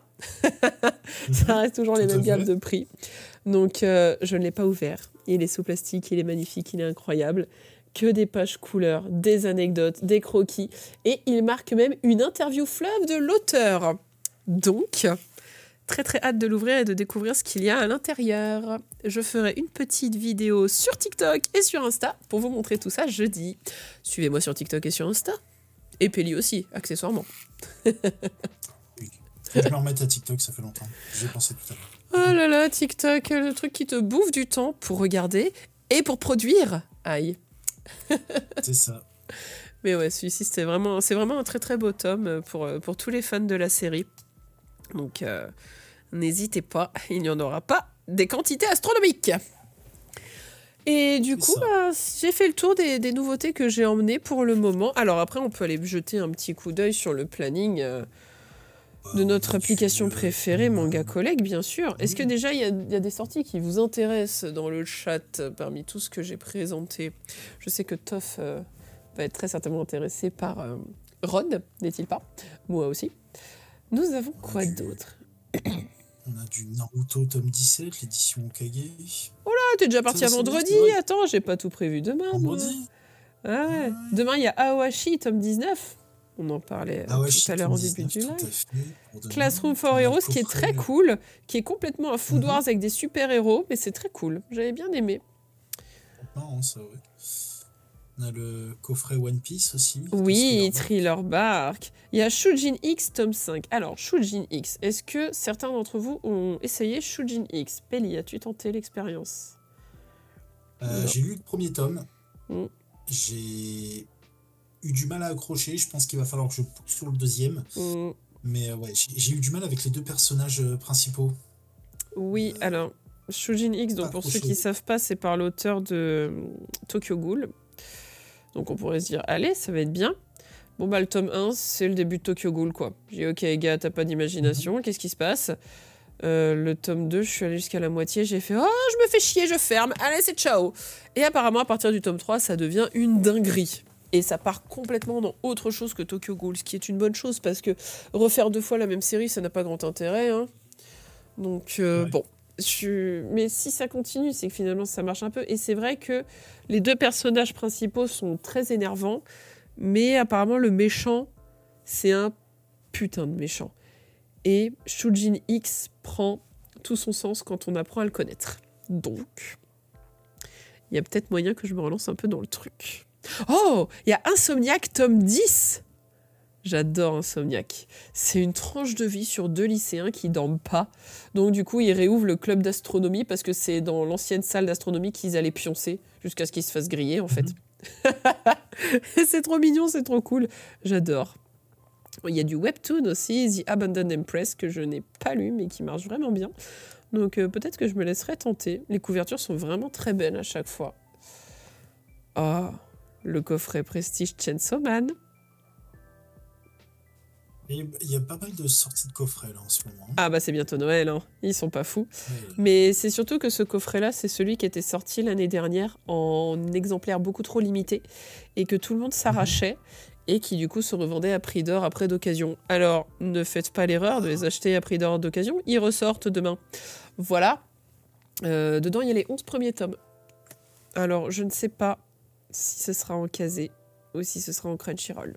Speaker 2: Ça reste toujours les mêmes gammes de prix. Donc je ne l'ai pas ouvert. Il est sous plastique, il est magnifique, il est incroyable. Que des pages couleurs, des anecdotes, des croquis. Et il marque même une interview fleuve de l'auteur. Donc, très très hâte de l'ouvrir et de découvrir ce qu'il y a à l'intérieur. Je ferai une petite vidéo sur TikTok et sur Insta pour vous montrer tout ça jeudi. Suivez-moi sur TikTok et sur Insta. Et Pelli aussi, accessoirement.
Speaker 1: Oui. Faut que je me remette à TikTok, ça fait longtemps. J'y ai pensé tout à l'heure.
Speaker 2: Oh là là, TikTok, le truc qui te bouffe du temps pour regarder et pour produire. Aïe.
Speaker 1: C'est ça.
Speaker 2: Mais ouais, celui-ci, c'est vraiment un très très beau tome pour tous les fans de la série. Donc, n'hésitez pas, il n'y en aura pas des quantités astronomiques. Et du coup, j'ai fait le tour des nouveautés que j'ai emmenées pour le moment. Alors après, on peut aller jeter un petit coup d'œil sur le planning de notre application préférée, Manga Collect, bien sûr. Est-ce que déjà, il y a des sorties qui vous intéressent dans le chat parmi tout ce que j'ai présenté? Je sais que Toff va être très certainement intéressé par Rod, n'est-il pas? Moi aussi. Nous avons quoi d'autre?
Speaker 1: On a du Naruto tome 17, l'édition Okage.
Speaker 2: Oh là, t'es déjà parti à vendredi? Attends, j'ai pas tout prévu demain.
Speaker 1: Vendredi.
Speaker 2: Ah ouais. Demain, il y a Aoashi, tome 19. On en parlait tout à l'heure en début du live. Classroom for Heroes, qui est très cool, qui est complètement un Food Wars avec des super-héros, mais c'est très cool. J'avais bien aimé.
Speaker 1: Marrant, ça, ouais. On a le coffret One Piece aussi.
Speaker 2: Oui, Thriller Bark. Il y a Shujin X, tome 5. Alors, Shujin X, est-ce que certains d'entre vous ont essayé Shujin X? Pelli, as-tu tenté l'expérience?
Speaker 1: J'ai lu le premier tome.
Speaker 2: Mm.
Speaker 1: J'ai eu du mal à accrocher. Je pense qu'il va falloir que je pousse sur le deuxième. Mais ouais, j'ai eu du mal avec les deux personnages principaux.
Speaker 2: Oui, alors, Shujin X, donc pour ceux qui ne savent pas, c'est par l'auteur de Tokyo Ghoul. Donc on pourrait se dire, allez, ça va être bien. Bon bah le tome 1, c'est le début de Tokyo Ghoul, quoi. J'ai dit, ok gars, t'as pas d'imagination, qu'est-ce qui se passe? Le tome 2, je suis allée jusqu'à la moitié, j'ai fait, oh, je me fais chier, je ferme, allez, c'est ciao. Et apparemment, à partir du tome 3, ça devient une dinguerie. Et ça part complètement dans autre chose que Tokyo Ghoul, ce qui est une bonne chose, parce que refaire 2 fois la même série, ça n'a pas grand intérêt. Hein. Donc, bon. Mais si ça continue, c'est que finalement, ça marche un peu. Et c'est vrai que les 2 personnages principaux sont très énervants, mais apparemment, le méchant, c'est un putain de méchant. Et Shujin X prend tout son sens quand on apprend à le connaître. Donc, il y a peut-être moyen que je me relance un peu dans le truc. Oh, il y a Insomniac tome 10. J'adore Insomniac. C'est une tranche de vie sur 2 lycéens qui dorment pas. Donc du coup, ils réouvrent le club d'astronomie parce que c'est dans l'ancienne salle d'astronomie qu'ils allaient pioncer jusqu'à ce qu'ils se fassent griller, en fait. C'est trop mignon, c'est trop cool. J'adore. Il y a du webtoon aussi, The Abandoned Empress, que je n'ai pas lu, mais qui marche vraiment bien. Donc peut-être que je me laisserai tenter. Les couvertures sont vraiment très belles à chaque fois. Oh, le coffret Prestige Chainsaw Man.
Speaker 1: Il y a pas mal de sorties de coffrets là en ce moment.
Speaker 2: Ah bah c'est bientôt Noël, hein. Ils sont pas fous.
Speaker 1: Ouais.
Speaker 2: Mais c'est surtout que ce coffret-là, c'est celui qui était sorti l'année dernière en exemplaire beaucoup trop limité et que tout le monde s'arrachait et qui du coup se revendait à prix d'or après d'occasion. Alors ne faites pas l'erreur de les acheter à prix d'or d'occasion, ils ressortent demain. Voilà. Dedans il y a les 11 premiers tomes. Alors je ne sais pas si ce sera en casé ou si ce sera en Crunchyroll.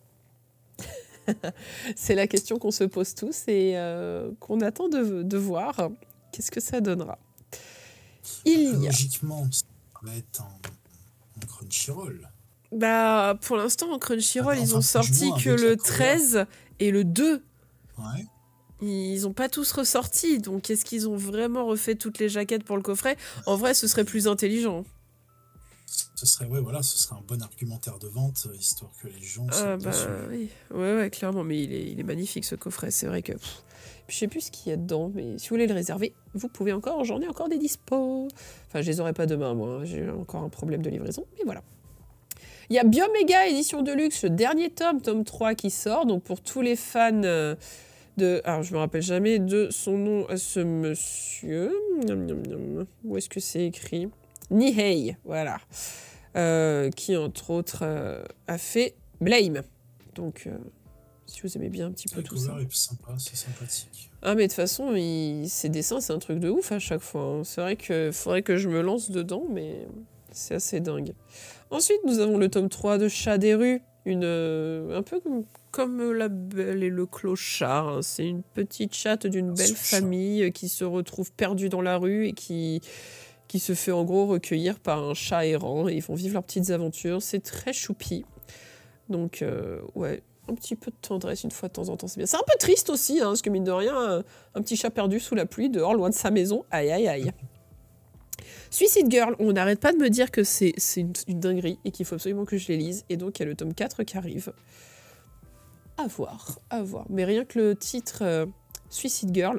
Speaker 2: C'est la question qu'on se pose tous et qu'on attend de voir. Qu'est-ce que ça donnera?
Speaker 1: Logiquement, ça va être en Crunchyroll.
Speaker 2: Bah, pour l'instant, en Crunchyroll, ils ont sorti que le 13 et le 2.
Speaker 1: Ouais.
Speaker 2: Ils n'ont pas tous ressorti, donc est-ce qu'ils ont vraiment refait toutes les jaquettes pour le coffret? En vrai, ce serait plus intelligent.
Speaker 1: Ce serait, ce serait un bon argumentaire de vente, histoire que les gens
Speaker 2: Ah bah oui, ouais, clairement, mais il est magnifique ce coffret, c'est vrai que... Je sais plus ce qu'il y a dedans, mais si vous voulez le réserver, vous pouvez encore, j'en ai encore des dispos. Enfin, je les aurai pas demain, moi, j'ai encore un problème de livraison, mais voilà. Il y a Biomega édition de luxe, le dernier tome 3 qui sort, donc pour tous les fans de... Alors, je me rappelle jamais de son nom à ce monsieur. Où est-ce que c'est écrit? Nihei, voilà. Qui, entre autres, a fait Blame. Donc, si vous aimez bien un petit peu tout ça.
Speaker 1: Le sympa, c'est sympathique.
Speaker 2: Ah, mais de toute façon, ses dessins, c'est un truc de ouf à chaque fois. Hein. C'est vrai qu'il faudrait que je me lance dedans, mais c'est assez dingue. Ensuite, nous avons le tome 3 de Chat des rues, Un peu comme La Belle et le Clochard. Hein. C'est une petite chatte d'une belle famille qui se retrouve perdue dans la rue et qui se fait en gros recueillir par un chat errant. Et ils vont vivre leurs petites aventures. C'est très choupi. Donc, ouais, un petit peu de tendresse une fois de temps en temps, c'est bien. C'est un peu triste aussi, hein, parce que mine de rien, un petit chat perdu sous la pluie, dehors, loin de sa maison. Aïe, aïe, aïe. Suicide Girl, on n'arrête pas de me dire que c'est une dinguerie et qu'il faut absolument que je les lise. Et donc, il y a le tome 4 qui arrive. À voir, à voir. Mais rien que le titre Suicide Girl.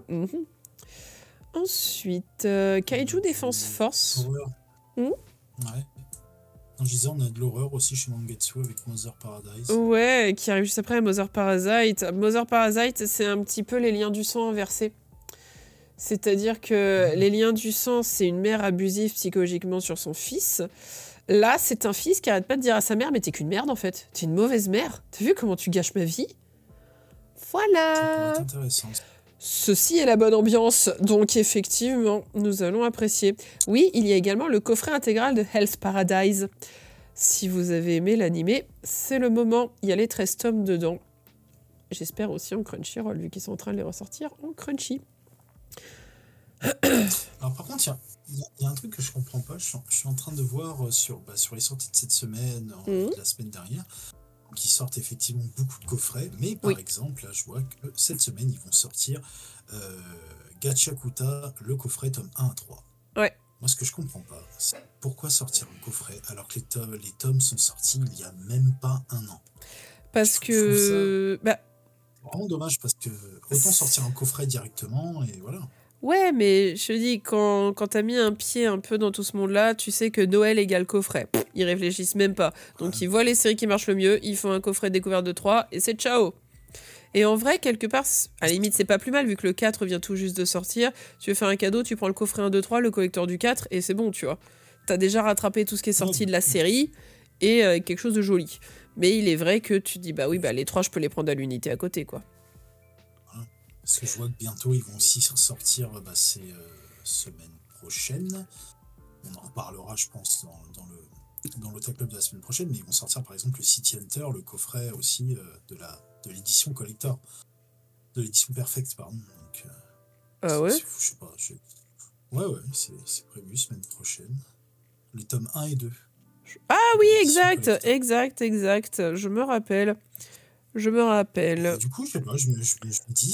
Speaker 2: Ensuite, Kaiju Defense Force.
Speaker 1: Ouais. Non, je disais, on a de l'horreur aussi chez Mangetsu avec Mother Paradise.
Speaker 2: Ouais, qui arrive juste après Mother Parasite. Mother Parasite, c'est un petit peu les liens du sang inversés. C'est-à-dire que les liens du sang, c'est une mère abusive psychologiquement sur son fils. Là, c'est un fils qui arrête pas de dire à sa mère « Mais t'es qu'une merde, en fait. T'es une mauvaise mère. T'as vu comment tu gâches ma vie ?» Voilà.
Speaker 1: Ça pourrait être intéressant.
Speaker 2: Ceci est la bonne ambiance, donc effectivement, nous allons apprécier. Oui, il y a également le coffret intégral de Hell's Paradise. Si vous avez aimé l'animé, c'est le moment. Il y a les 13 tomes dedans. J'espère aussi en Crunchyroll, vu qu'ils sont en train de les ressortir en Crunchy.
Speaker 1: Alors par contre, il y a un truc que je comprends pas. Je suis en train de voir sur les sorties de cette semaine, de la semaine dernière, qui sortent effectivement beaucoup de coffrets. Mais par exemple, là, je vois que cette semaine, ils vont sortir Gachakuta, le coffret tome 1 à 3.
Speaker 2: Ouais.
Speaker 1: Moi, ce que je comprends pas, c'est pourquoi sortir un coffret alors que les tomes sont sortis il y a même pas un an.
Speaker 2: Parce que...
Speaker 1: C'est vraiment dommage parce que autant sortir un coffret directement et voilà.
Speaker 2: Ouais, mais je te dis, quand t'as mis un pied un peu dans tout ce monde-là, tu sais que Noël égale coffret. Ils réfléchissent même pas. Donc ils voient les séries qui marchent le mieux, ils font un coffret découverte de 3 et c'est ciao. Et en vrai, quelque part, à la limite, c'est pas plus mal vu que le 4 vient tout juste de sortir. Tu veux faire un cadeau, tu prends le coffret 1, 2, 3, le collector du 4 et c'est bon, tu vois. T'as déjà rattrapé tout ce qui est sorti de la série et quelque chose de joli. Mais il est vrai que tu te dis, bah oui, bah les 3, je peux les prendre à l'unité à côté, quoi.
Speaker 1: Parce que je vois que bientôt, ils vont aussi sortir ces semaines prochaines. On en reparlera, je pense, dans l'Otaku Club de la semaine prochaine, mais ils vont sortir, par exemple, le City Hunter, le coffret aussi de l'édition collector. De l'édition perfect, pardon. Donc,
Speaker 2: ah ouais?
Speaker 1: Je sais pas. Ouais, c'est prévu, semaine prochaine. Les tomes 1 et 2.
Speaker 2: Ah oui, exact. Je me rappelle.
Speaker 1: Et du coup, je sais pas, je me dis,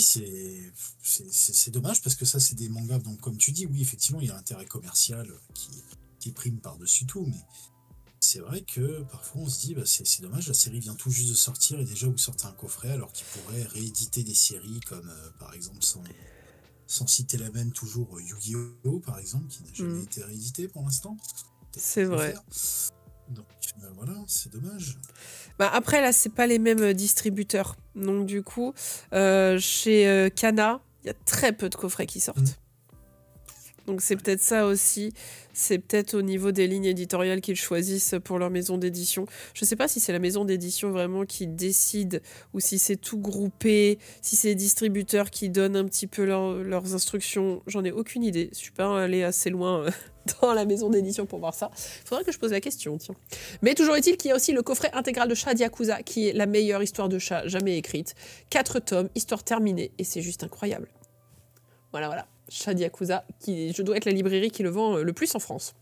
Speaker 1: c'est dommage parce que ça, c'est des mangas. Donc, comme tu dis, oui, effectivement, il y a l'intérêt commercial qui prime par-dessus tout. Mais c'est vrai que parfois, on se dit, c'est dommage, la série vient tout juste de sortir et déjà vous sortez un coffret alors qu'ils pourraient rééditer des séries comme, par exemple, sans citer la même, toujours Yu-Gi-Oh! Par exemple, qui n'a jamais été réédité pour l'instant.
Speaker 2: C'est vrai.
Speaker 1: Donc voilà, c'est dommage.
Speaker 2: Bah après, là, c'est pas les mêmes distributeurs. Donc du coup, chez Kana, il y a très peu de coffrets qui sortent. Donc c'est peut-être ça aussi. C'est peut-être au niveau des lignes éditoriales qu'ils choisissent pour leur maison d'édition. Je sais pas si c'est la maison d'édition vraiment qui décide ou si c'est tout groupé, si c'est les distributeurs qui donnent un petit peu leurs instructions. J'en ai aucune idée. Je suis pas allée assez loin dans la maison d'édition pour voir ça. Il faudrait que je pose la question, tiens. Mais toujours est-il qu'il y a aussi le coffret intégral de Chat Yakuza, qui est la meilleure histoire de chat jamais écrite. 4 tomes, histoire terminée, et c'est juste incroyable. Voilà. Chat Yakuza, qui je dois être la librairie qui le vend le plus en France.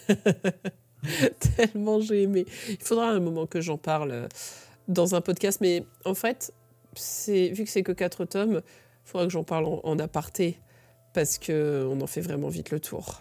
Speaker 2: Tellement j'ai aimé. Il faudra un moment que j'en parle dans un podcast, mais en fait, vu que c'est que 4 tomes, il faudra que j'en parle en aparté, parce qu'on en fait vraiment vite le tour.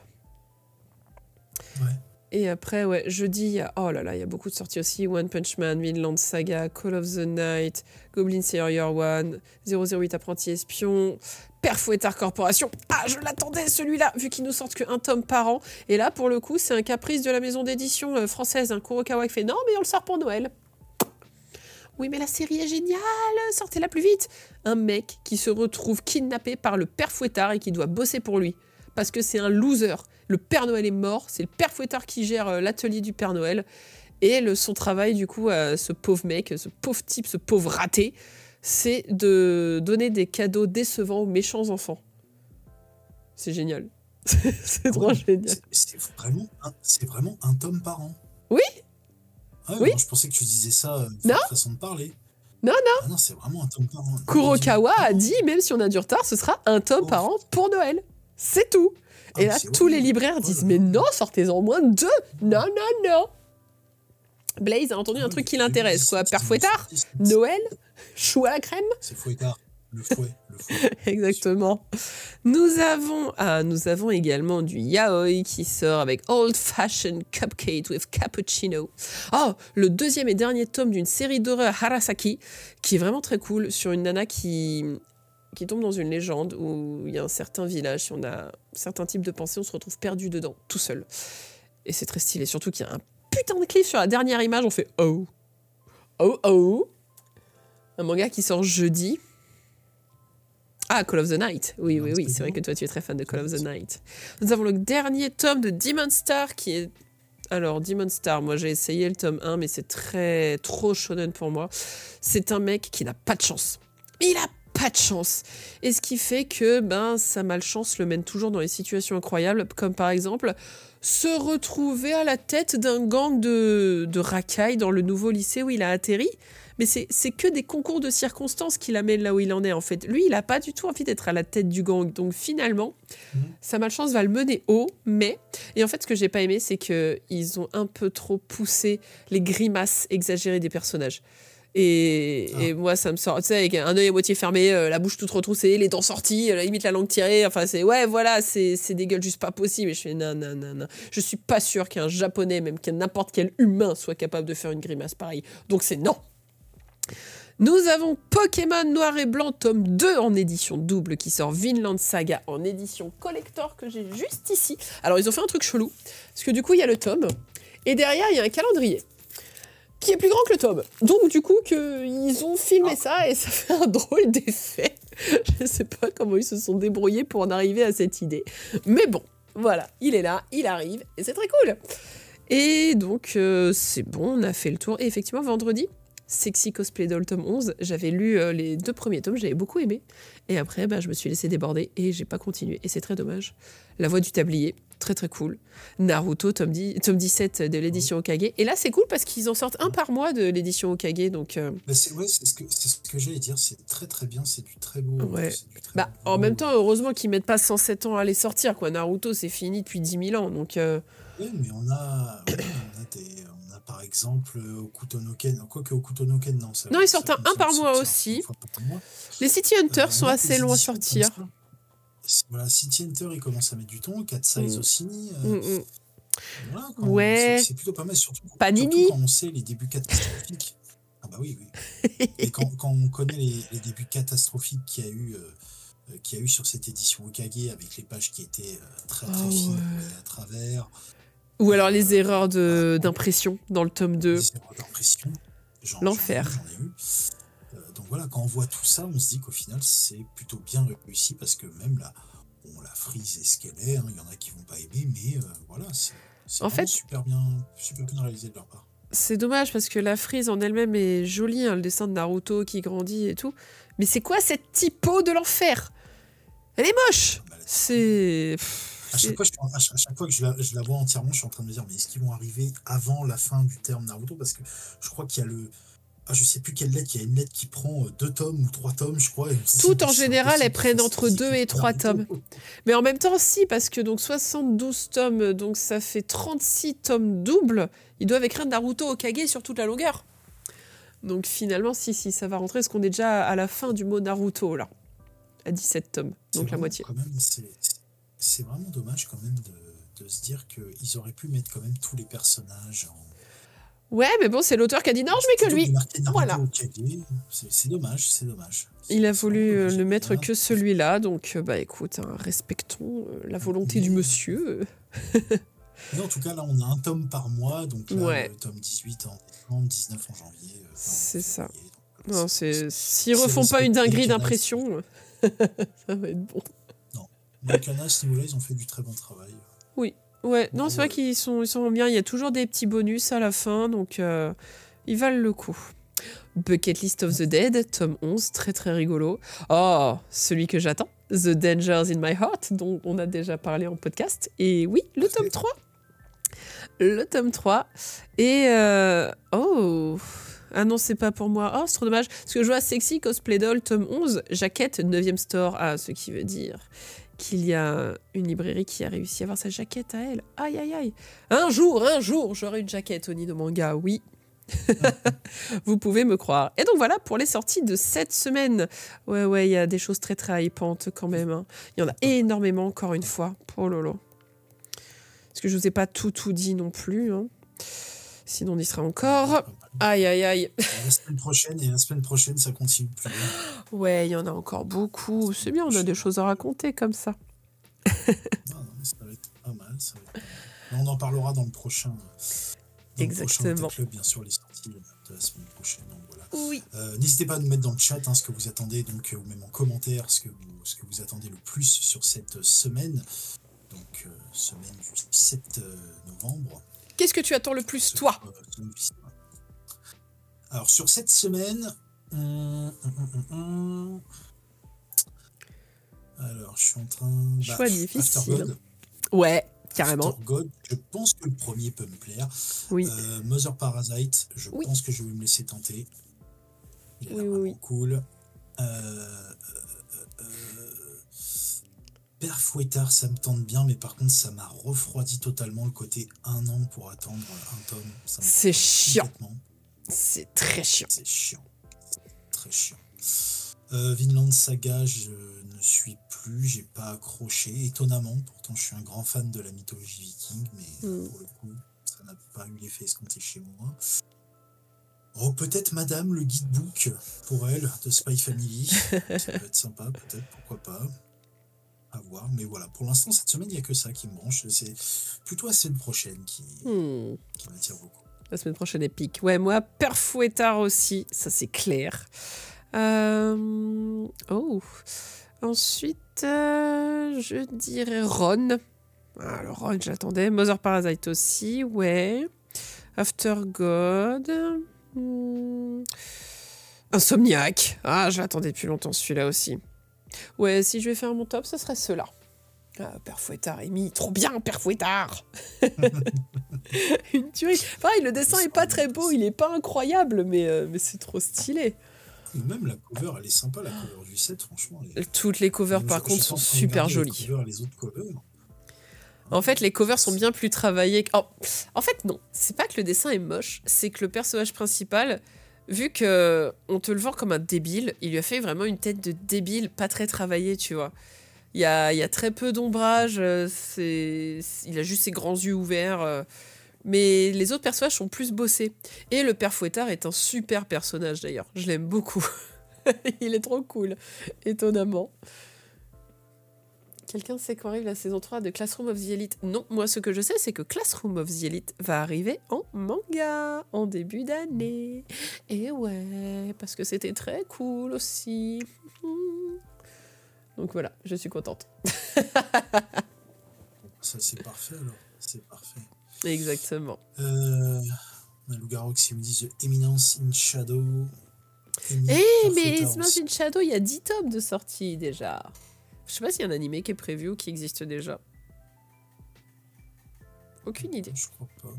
Speaker 1: Ouais.
Speaker 2: Et après, jeudi, il y a beaucoup de sorties aussi. One Punch Man, Vinland Saga, Call of the Night, Goblin Slayer 1, 008 Apprenti Espion, Père Fouettard Corporation. Ah, je l'attendais celui-là, vu qu'ils nous sortent qu'un tome par an. Et là, pour le coup, c'est un caprice de la maison d'édition française, Kurokawa, qui fait « Non, mais on le sort pour Noël !» Oui, mais la série est géniale, sortez-la plus vite. Un mec qui se retrouve kidnappé par le Père Fouettard et qui doit bosser pour lui. Parce que c'est un loser. Le Père Noël est mort, c'est le Père Fouettard qui gère l'atelier du Père Noël. Et son travail, du coup, à ce pauvre mec, ce pauvre type, ce pauvre raté, c'est de donner des cadeaux décevants aux méchants enfants. C'est génial. C'est trop génial.
Speaker 1: C'est vraiment un tome par an.
Speaker 2: Oui.
Speaker 1: Ah ouais,
Speaker 2: Oui.
Speaker 1: non, je pensais que tu disais ça
Speaker 2: Non.
Speaker 1: façon de parler.
Speaker 2: Non,
Speaker 1: Ah non, c'est vraiment un tome par an.
Speaker 2: Kurokawa a
Speaker 1: Non.
Speaker 2: dit, même si on a du retard, ce sera un tome
Speaker 1: Oh.
Speaker 2: par an pour Noël. C'est tout.
Speaker 1: Ah,
Speaker 2: Et
Speaker 1: mais
Speaker 2: là,
Speaker 1: c'est
Speaker 2: tous les
Speaker 1: horrible.
Speaker 2: libraires
Speaker 1: Oh
Speaker 2: disent,
Speaker 1: là
Speaker 2: mais
Speaker 1: là.
Speaker 2: non, sortez-en au moins 2. Non, non, non. Blaze a entendu
Speaker 1: Ah
Speaker 2: un
Speaker 1: oui,
Speaker 2: truc qui
Speaker 1: mais
Speaker 2: l'intéresse, quoi.
Speaker 1: c'est-
Speaker 2: Père
Speaker 1: c'est-
Speaker 2: Fouettard,
Speaker 1: c'est-
Speaker 2: Noël, chou à la crème.
Speaker 1: C'est Fouettard. Le fouet. Le fouet.
Speaker 2: Exactement. Nous avons également du yaoi qui sort avec Old Fashioned Cupcake with Cappuccino. Oh, le deuxième et dernier tome d'une série d'horreur Harasaki qui est vraiment très cool sur une nana qui tombe dans une légende où il y a un certain village, si on a certains types de pensées, on se retrouve perdu dedans, tout seul. Et c'est très stylé, surtout qu'il y a un putain de cliff sur la dernière image, on fait oh. Oh oh. Un manga qui sort jeudi. Ah, Call of the Night. Oui, oui, oui, c'est vrai que toi, tu es très fan de Call of the Night. Nous avons le dernier tome de Demon Star qui est... Alors, Demon Star, moi, j'ai essayé le tome 1, mais c'est trop shonen pour moi. C'est un mec qui n'a pas de chance. Il a pas de chance. Et ce qui fait que sa malchance le mène toujours dans les situations incroyables, comme par exemple se retrouver à la tête d'un gang de racailles dans le nouveau lycée où il a atterri. Mais c'est que des concours de circonstances qui l'amènent là où il en est, en fait. Lui, il n'a pas du tout envie d'être à la tête du gang. Donc finalement, sa malchance va le mener haut, mais... Et en fait, ce que j'ai pas aimé, c'est qu'ils ont un peu trop poussé les grimaces exagérées des personnages. Et moi, ça me sort, tu sais, avec un œil à moitié fermé, la bouche toute retroussée, les dents sorties, à la limite la langue tirée. Enfin, c'est des gueules juste pas possible. Et je fais non. Je suis pas sûre qu'un japonais, même qu'un n'importe quel humain, soit capable de faire une grimace pareille. Donc c'est non. Nous avons Pokémon Noir et Blanc, tome 2 en édition double qui sort Vinland Saga en édition collector que j'ai juste ici. Alors, ils ont fait un truc chelou, parce que du coup, il y a le tome, et derrière, il y a un calendrier qui est plus grand que le tome. Donc, du coup, ils ont filmé ça et ça fait un drôle d'effet. Je ne sais pas comment ils se sont débrouillés pour en arriver à cette idée. Mais bon, voilà, il est là, il arrive, et c'est très cool. Et donc, c'est bon, on a fait le tour. Et effectivement, vendredi, Sexy Cosplay Doll tome 11, j'avais lu les 2 premiers tomes, j'avais beaucoup aimé. Et après, je me suis laissé déborder et j'ai pas continué. Et c'est très dommage. La Voix du Tablier, très très cool. Naruto, tome 17 de l'édition Okage. Et là, c'est cool parce qu'ils en sortent un par mois de l'édition Okage. Donc,
Speaker 1: C'est ce que j'allais dire, c'est très très bien, c'est du très beau.
Speaker 2: Ouais.
Speaker 1: C'est du très beau.
Speaker 2: en même temps, heureusement qu'ils mettent pas 107 ans à les sortir, quoi. Naruto, c'est fini depuis 10 000 ans. Donc,
Speaker 1: Oui, mais on a par exemple Okuto no Ken, quoique Okuto no Ken, non.
Speaker 2: Non, ils sortent un par mois aussi. Les City Hunters sont assez longs à sortir.
Speaker 1: Voilà, City Hunter, il commence à mettre du temps, Cat Size aussi. Voilà,
Speaker 2: Ouais.
Speaker 1: C'est plutôt pas mal, surtout
Speaker 2: Panini.
Speaker 1: quand on sait les débuts catastrophiques. Ah bah oui. Et quand on connaît les débuts catastrophiques qu'il y a eu sur cette édition Okage, avec les pages qui étaient très très fines à travers.
Speaker 2: Ou alors les erreurs d'impression dans le tome 2.
Speaker 1: Les erreurs d'impression.
Speaker 2: L'enfer.
Speaker 1: J'en ai eu. Donc voilà, quand on voit tout ça, on se dit qu'au final, c'est plutôt bien réussi parce que même là, la frise est ce qu'elle est. Il y en a qui vont pas aimer, mais voilà, c'est
Speaker 2: En fait,
Speaker 1: super bien réalisé de leur part.
Speaker 2: C'est dommage parce que la frise en elle-même est jolie, le dessin de Naruto qui grandit et tout. Mais c'est quoi cette typo de l'enfer? Elle est moche. C'est...
Speaker 1: À chaque fois que je la vois entièrement, je suis en train de me dire, mais est-ce qu'ils vont arriver avant la fin du terme Naruto? Parce que je crois qu'il y a je sais plus quelle lettre, il y a une lettre qui prend 2 tomes ou 3 tomes, je crois.
Speaker 2: Toutes en général, elles prennent entre 2 et 3 tomes. Mais en même temps, si, parce que donc 72 tomes, donc ça fait 36 tomes doubles. Ils doivent écrire Naruto Okage sur toute la longueur. Donc finalement, si, ça va rentrer, parce qu'on est déjà à la fin du mot Naruto, là. À 17 tomes, donc la moitié.
Speaker 1: Quand même, c'est vraiment dommage quand même de se dire qu'ils auraient pu mettre quand même tous les personnages en...
Speaker 2: Ouais, mais bon, c'est l'auteur qui a dit non, je mets que lui. Voilà.
Speaker 1: C'est dommage.
Speaker 2: Il a voulu ne mettre que celui-là, donc écoute, respectons la volonté du monsieur.
Speaker 1: Mais en tout cas, là, on a un tome par mois, donc là, le tome 18 en décembre, 19 en janvier.
Speaker 2: C'est ça. Non, s'ils refont pas une dinguerie d'impression, ça va être bon.
Speaker 1: Non, donc à ce niveau-là, ils ont fait du très bon travail.
Speaker 2: Oui. Ouais, non, c'est vrai qu'ils sont bien. Il y a toujours des petits bonus à la fin, donc ils valent le coup. Bucket List of the Dead, tome 11, très très rigolo. Oh, celui que j'attends, The Dangers in My Heart, dont on a déjà parlé en podcast. Et oui, le tome 3. Le tome 3. Et... Oh. Ah non, c'est pas pour moi. Oh, c'est trop dommage. Parce que je vois Sexy Cosplay Doll, tome 11, jaquette, 9e store. Ah, ce qui veut dire qu'il y a une librairie qui a réussi à avoir sa jaquette à elle. Aïe, aïe, aïe. Un jour, j'aurai une jaquette au Nido Manga, oui. Vous pouvez me croire. Et donc voilà pour les sorties de cette semaine. Ouais, il y a des choses très très hypantes quand même. Hein. Il y en a énormément, encore une fois. Oh lolo. Parce que je vous ai pas tout dit non plus. Hein. Sinon on y sera encore. Aïe, aïe, aïe.
Speaker 1: Et la semaine prochaine, ça continue plus loin.
Speaker 2: Ouais, il y en a encore beaucoup. C'est bien, on a des choses à raconter comme ça.
Speaker 1: Non, mais ça va être pas mal. Mais on en parlera dans le prochain.
Speaker 2: Exactement.
Speaker 1: Prochain Club, bien sûr, les sorties de la semaine prochaine. Donc, voilà.
Speaker 2: Oui.
Speaker 1: N'hésitez pas à nous mettre dans le chat ce que vous attendez, donc, ou même en commentaire ce que vous attendez le plus sur cette semaine. Donc, semaine du 7 novembre.
Speaker 2: Qu'est-ce que tu attends le plus, toi?
Speaker 1: Alors, sur cette semaine... Alors, je suis en train...
Speaker 2: Choix difficile.
Speaker 1: Aftergod.
Speaker 2: Ouais, carrément.
Speaker 1: Aftergod, je pense que le premier peut me plaire.
Speaker 2: Oui.
Speaker 1: Mother Parasite, je pense que je vais me laisser tenter. Il a l'air vraiment cool. Père Fouettard, ça me tente bien, mais par contre, ça m'a refroidi totalement le côté 1 an pour attendre un tome.
Speaker 2: C'est chiant. C'est très chiant.
Speaker 1: C'est chiant. Très chiant. Vinland Saga, je ne suis plus, j'ai pas accroché, étonnamment. Pourtant, je suis un grand fan de la mythologie viking, mais pour le coup, ça n'a pas eu l'effet escompté chez moi. Oh, peut-être Madame, le guidebook pour elle, de Spy Family. Ça peut être sympa, peut-être, pourquoi pas. À voir, mais voilà, pour l'instant, cette semaine, il n'y a que ça qui me branche. C'est plutôt la semaine prochaine qui m'attire beaucoup.
Speaker 2: La semaine prochaine, épique. Ouais, moi, Père Fouettard aussi, ça c'est clair. Ensuite, je dirais Ron. Alors, Ron, j'attendais. Mother Parasite aussi, ouais. Aftergod. Insomniac. Ah, je l'attendais depuis longtemps, celui-là aussi. Ouais, si je vais faire mon top, ce serait ceux-là. Ah, Père Fouettard, Amy, trop bien, Père Fouettard. Une tuerie. Pareil, le dessin est pas très beau, il est pas incroyable, mais c'est trop stylé.
Speaker 1: Même la cover, elle est sympa, la cover du set, franchement.
Speaker 2: Toutes les covers, par contre, sont super jolies.
Speaker 1: Les autres covers.
Speaker 2: En fait, les covers sont bien plus travaillées. Oh, en fait, non, c'est pas que le dessin est moche, c'est que le personnage principal, vu que on te le vend comme un débile, il lui a fait vraiment une tête de débile, pas très travaillée, tu vois. Il y a très peu d'ombrage, il a juste ses grands yeux ouverts, mais les autres personnages sont plus bossés. Et le Père Fouettard est un super personnage d'ailleurs, je l'aime beaucoup. Il est trop cool, étonnamment. Quelqu'un sait quand arrive la saison 3 de Classroom of the Elite? Non, moi ce que je sais, c'est que Classroom of the Elite va arriver en manga, en début d'année. Et ouais, parce que c'était très cool aussi. Donc voilà, je suis contente.
Speaker 1: Ça, c'est parfait alors. C'est parfait.
Speaker 2: Exactement.
Speaker 1: Loup-garou qui me dit The Eminence in Shadow.
Speaker 2: Mais Eminence in Shadow, il y a 10 tomes de sortie déjà. Je sais pas s'il y a un animé qui est prévu ou qui existe déjà. Aucune idée.
Speaker 1: Je crois pas.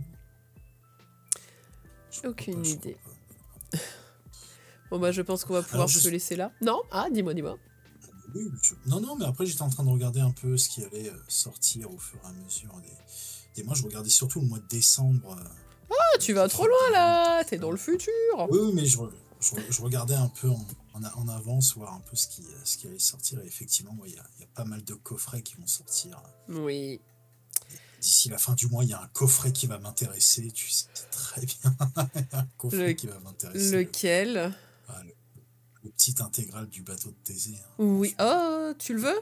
Speaker 2: Aucune idée. Bon bah je pense qu'on va pouvoir se laisser là. Non? Ah, dis-moi.
Speaker 1: Oui, non, mais après j'étais en train de regarder un peu ce qui allait sortir au fur et à mesure des mois. Je regardais surtout le mois de décembre.
Speaker 2: Ah, tu vas trop loin là! T'es dans le futur!
Speaker 1: Oui, mais je regardais un peu en avance, voir un peu ce qui allait sortir. Et effectivement, il y a pas mal de coffrets qui vont sortir.
Speaker 2: Oui.
Speaker 1: D'ici la fin du mois, il y a un coffret qui va m'intéresser. Tu sais très bien. Un coffret qui va m'intéresser.
Speaker 2: Lequel?
Speaker 1: Le petit intégral du bateau de Thésée.
Speaker 2: Oui. Oh, tu le veux?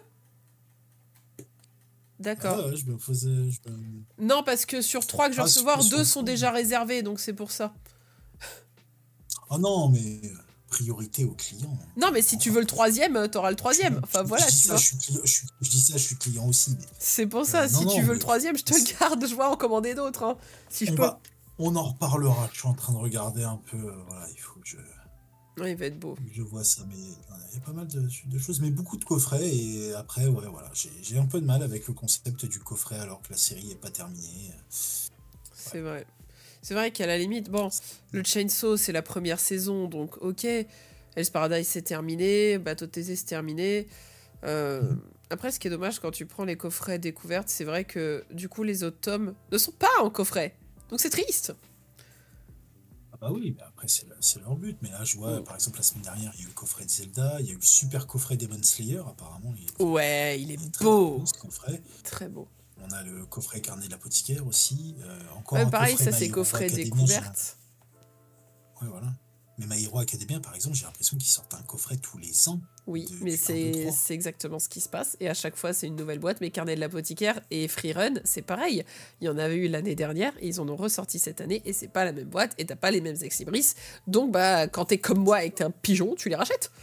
Speaker 2: D'accord.
Speaker 1: Ah ouais, je me posais...
Speaker 2: Non, parce que sur 3 que je vais recevoir, 2 sont déjà réservés, donc c'est pour ça.
Speaker 1: Oh non, mais priorité aux clients.
Speaker 2: Non, mais si tu veux le 3e, t'auras le 3e. Enfin voilà, tu vois.
Speaker 1: Je dis ça, je suis client aussi. Mais...
Speaker 2: C'est pour ça, si tu veux le 3e, je te le garde, je vais en commander d'autres. Hein, si je peux.
Speaker 1: On en reparlera, je suis en train de regarder un peu. Voilà, il faut que je...
Speaker 2: Ouais, il va être beau.
Speaker 1: Je vois ça, mais il y a pas mal de choses, mais beaucoup de coffrets. Et après, ouais, voilà, j'ai un peu de mal avec le concept du coffret alors que la série n'est pas terminée.
Speaker 2: C'est vrai. C'est vrai qu'à la limite, bon, le Chainsaw, c'est la première saison, donc ok. Hell's Paradise, c'est terminé. Bateau de Thésée, c'est terminé. Après, ce qui est dommage quand tu prends les coffrets découvertes, c'est vrai que du coup, les autres tomes ne sont pas en coffret. Donc c'est triste.
Speaker 1: Ah bah oui, mais après c'est leur but. Mais là, je vois, par exemple, la semaine dernière, il y a eu le coffret de Zelda, il y a eu le super coffret Demon Slayer, apparemment.
Speaker 2: Ouais, il
Speaker 1: il
Speaker 2: est
Speaker 1: est très
Speaker 2: beau.
Speaker 1: beau, ce coffret.
Speaker 2: Très beau.
Speaker 1: On a le coffret Carnet de l'apothicaire aussi. Encore
Speaker 2: Ouais,
Speaker 1: un
Speaker 2: pareil,
Speaker 1: coffret
Speaker 2: ça
Speaker 1: My
Speaker 2: c'est
Speaker 1: Hero
Speaker 2: coffret
Speaker 1: Academia.
Speaker 2: découverte.
Speaker 1: Ouais, voilà. Mais My Hero Academia, par exemple, j'ai l'impression qu'ils sortent un coffret tous les ans.
Speaker 2: Oui, mais
Speaker 1: du 1, 2, 3.
Speaker 2: c'est exactement ce qui se passe. Et à chaque fois, c'est une nouvelle boîte. Mais Carnet de l'apothicaire et Free Run, c'est pareil. Il y en avait eu l'année dernière, et ils en ont ressorti cette année, et c'est pas la même boîte, et t'as pas les mêmes ex-libris. Donc, bah, quand t'es comme moi et que t'es un pigeon, tu les rachètes.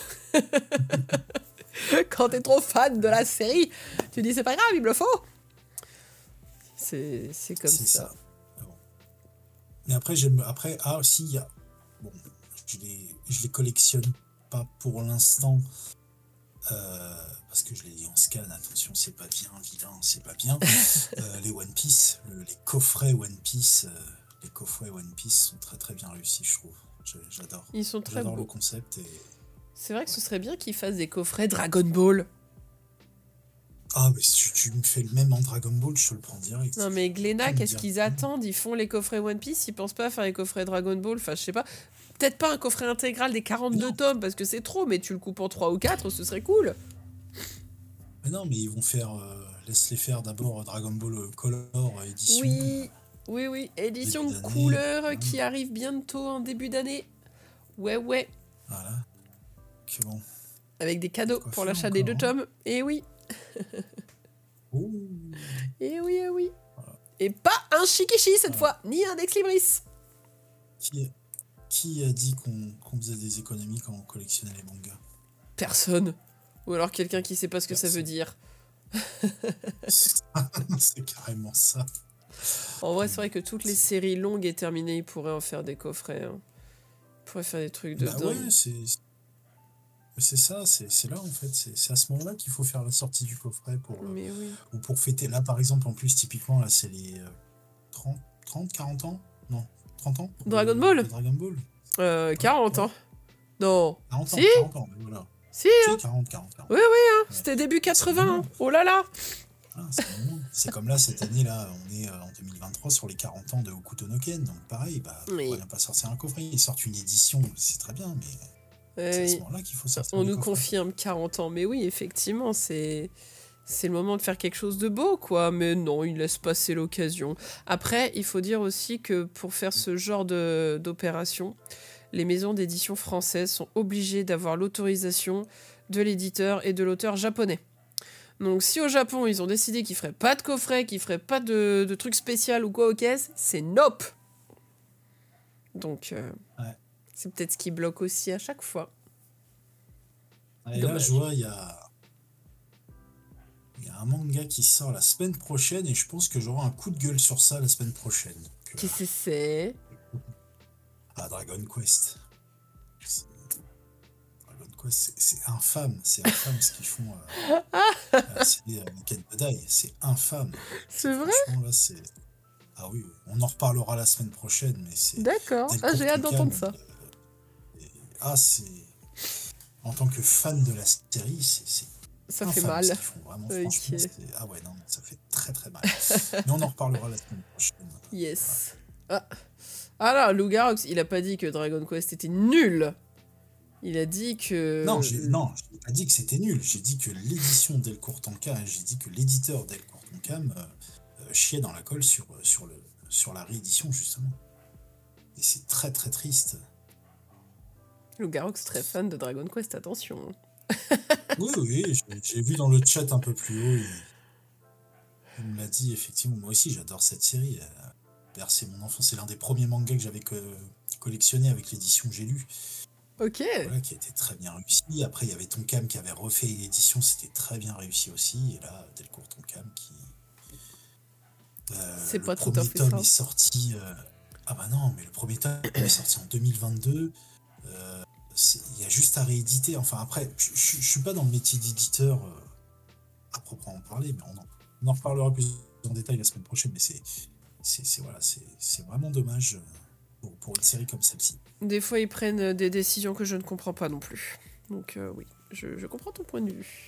Speaker 2: Quand t'es trop fan de la série, tu dis c'est pas grave, il me le faut. C'est comme
Speaker 1: C'est
Speaker 2: ça.
Speaker 1: ça. Mais bon. Mais après, ah, aussi, il y a. Bon, je les collectionne pas pour l'instant. Parce que je l'ai dit en scan, attention, c'est pas bien, vilain, c'est pas bien. Les One Piece, les coffrets One Piece, sont très très bien réussis, je trouve. J'adore.
Speaker 2: Ils sont très
Speaker 1: J'adore
Speaker 2: beaux.
Speaker 1: le concept.
Speaker 2: C'est vrai que ce serait bien qu'ils fassent des coffrets Dragon Ball.
Speaker 1: Ah, mais si tu me fais le même en Dragon Ball, je te le prends direct.
Speaker 2: Non mais Glénat,
Speaker 1: Tu me
Speaker 2: qu'est-ce
Speaker 1: diras.
Speaker 2: qu'ils attendent? Ils font les coffrets One Piece, ils pensent pas à faire les coffrets Dragon Ball, enfin je sais pas. Peut-être pas un coffret intégral des 42
Speaker 1: Non.
Speaker 2: tomes parce que c'est trop, mais tu le coupes en 3 ou 4, ce serait cool.
Speaker 1: Mais non, mais ils vont faire. Laisse-les faire d'abord Dragon Ball Color édition.
Speaker 2: Oui, édition
Speaker 1: Début d'année,
Speaker 2: couleur qui arrive bientôt en début d'année. Ouais.
Speaker 1: Voilà. Que bon.
Speaker 2: Avec des cadeaux
Speaker 1: Quoi
Speaker 2: pour
Speaker 1: faire
Speaker 2: l'achat des 2
Speaker 1: encore, hein.
Speaker 2: tomes. Et oui.
Speaker 1: Ouh.
Speaker 2: Et oui.
Speaker 1: Voilà.
Speaker 2: Et pas un Shikishi cette fois, ni un Ex-Libris.
Speaker 1: Qui a dit qu'on faisait des économies quand on collectionnait les mangas?
Speaker 2: Personne. Ou alors quelqu'un qui sait pas ce que ça veut
Speaker 1: Personne.
Speaker 2: dire.
Speaker 1: C'est carrément ça.
Speaker 2: En vrai, c'est vrai que toutes les séries longues et terminées, ils pourraient en faire des coffrets. Hein. Ils pourraient faire des trucs de
Speaker 1: Bah
Speaker 2: dingue.
Speaker 1: ouais, c'est ça, c'est là en fait. C'est à ce moment-là qu'il faut faire la sortie du coffret
Speaker 2: Mais oui.
Speaker 1: ou pour fêter. Là, par exemple, en plus, typiquement, là, c'est les 40 ans? Non, 30 ans?
Speaker 2: Dragon Ball
Speaker 1: de Dragon Ball.
Speaker 2: 40 ans. Non.
Speaker 1: 40 ans,
Speaker 2: Si
Speaker 1: 40 ans, voilà.
Speaker 2: Si,
Speaker 1: Si, 40.
Speaker 2: Oui, c'était début 80. Hein. Oh là là.
Speaker 1: Ah, c'est comme là, cette année, là, on est en 2023 sur les 40 ans de Hokuto no Ken. Donc pareil,
Speaker 2: Oui.
Speaker 1: pourquoi ne pas sortir un coffret? Ils sortent une édition, c'est très bien, mais c'est à ce moment-là qu'il faut sortir
Speaker 2: On
Speaker 1: des
Speaker 2: nous
Speaker 1: coffrets.
Speaker 2: confirme 40 ans. Mais oui, effectivement, c'est le moment de faire quelque chose de beau, quoi. Mais non, il laisse passer l'occasion. Après, il faut dire aussi que pour faire ce genre d'opération, les maisons d'édition françaises sont obligées d'avoir l'autorisation de l'éditeur et de l'auteur japonais. Donc si au Japon, ils ont décidé qu'ils feraient pas de coffret, qu'ils feraient pas de trucs spécial ou quoi aux caisses, c'est nope. Donc
Speaker 1: Ouais.
Speaker 2: c'est peut-être ce qui bloque aussi à chaque fois.
Speaker 1: Et là,
Speaker 2: Dommage.
Speaker 1: je vois, il y a un manga qui sort la semaine prochaine et je pense que j'aurai un coup de gueule sur ça la semaine prochaine. Donc,
Speaker 2: Qu'est-ce que c'est?
Speaker 1: Dragon Quest. Dragon Quest, c'est infâme. C'est infâme ce qu'ils font. C'est Ken Badai. C'est infâme.
Speaker 2: C'est vrai?
Speaker 1: Franchement, là, c'est. Ah oui, on en reparlera la semaine prochaine, mais c'est.
Speaker 2: D'accord.
Speaker 1: Delcourt
Speaker 2: J'ai hâte d'entendre
Speaker 1: Tonkam,
Speaker 2: ça.
Speaker 1: c'est. En tant que fan de la série, c'est
Speaker 2: Ça
Speaker 1: infâme
Speaker 2: fait mal.
Speaker 1: ce qu'ils font, vraiment,
Speaker 2: Ok.
Speaker 1: franchement, ah ouais, non, ça fait très très mal. Mais on en reparlera la semaine prochaine.
Speaker 2: Yes. Ah là, Lou Garox, il a pas dit que Dragon Quest était nul. Il a dit que...
Speaker 1: Non, je n'ai pas dit que c'était nul. J'ai dit que l'édition Delcourt Tonkam, j'ai dit que l'éditeur Delcourt Tonkam chiait dans la colle sur la réédition, justement. Et c'est très très triste.
Speaker 2: Lou Garox, très fan de Dragon Quest, attention.
Speaker 1: Oui, j'ai vu dans le chat un peu plus haut. Il me l'a dit, effectivement. Moi aussi, j'adore cette série. Elle a bercé mon enfance. C'est l'un des premiers mangas que j'avais collectionné avec l'édition que j'ai lue.
Speaker 2: Ok.
Speaker 1: Voilà, qui a été très bien réussi. Après, il y avait Tonkam qui avait refait l'édition, c'était très bien réussi aussi. Et là, Delcourt Tonkam qui.
Speaker 2: C'est
Speaker 1: le
Speaker 2: pas tout à
Speaker 1: premier
Speaker 2: fait
Speaker 1: tome
Speaker 2: ça.
Speaker 1: est sorti. Ah bah non, mais le premier tome est sorti en 2022. Il y a juste à rééditer. Enfin, après, je suis pas dans le métier d'éditeur à proprement parler, mais on en reparlera plus en détail la semaine prochaine. Mais c'est vraiment dommage pour une série comme celle-ci.
Speaker 2: Des fois, ils prennent des décisions que je ne comprends pas non plus. Donc oui, je comprends ton point de vue.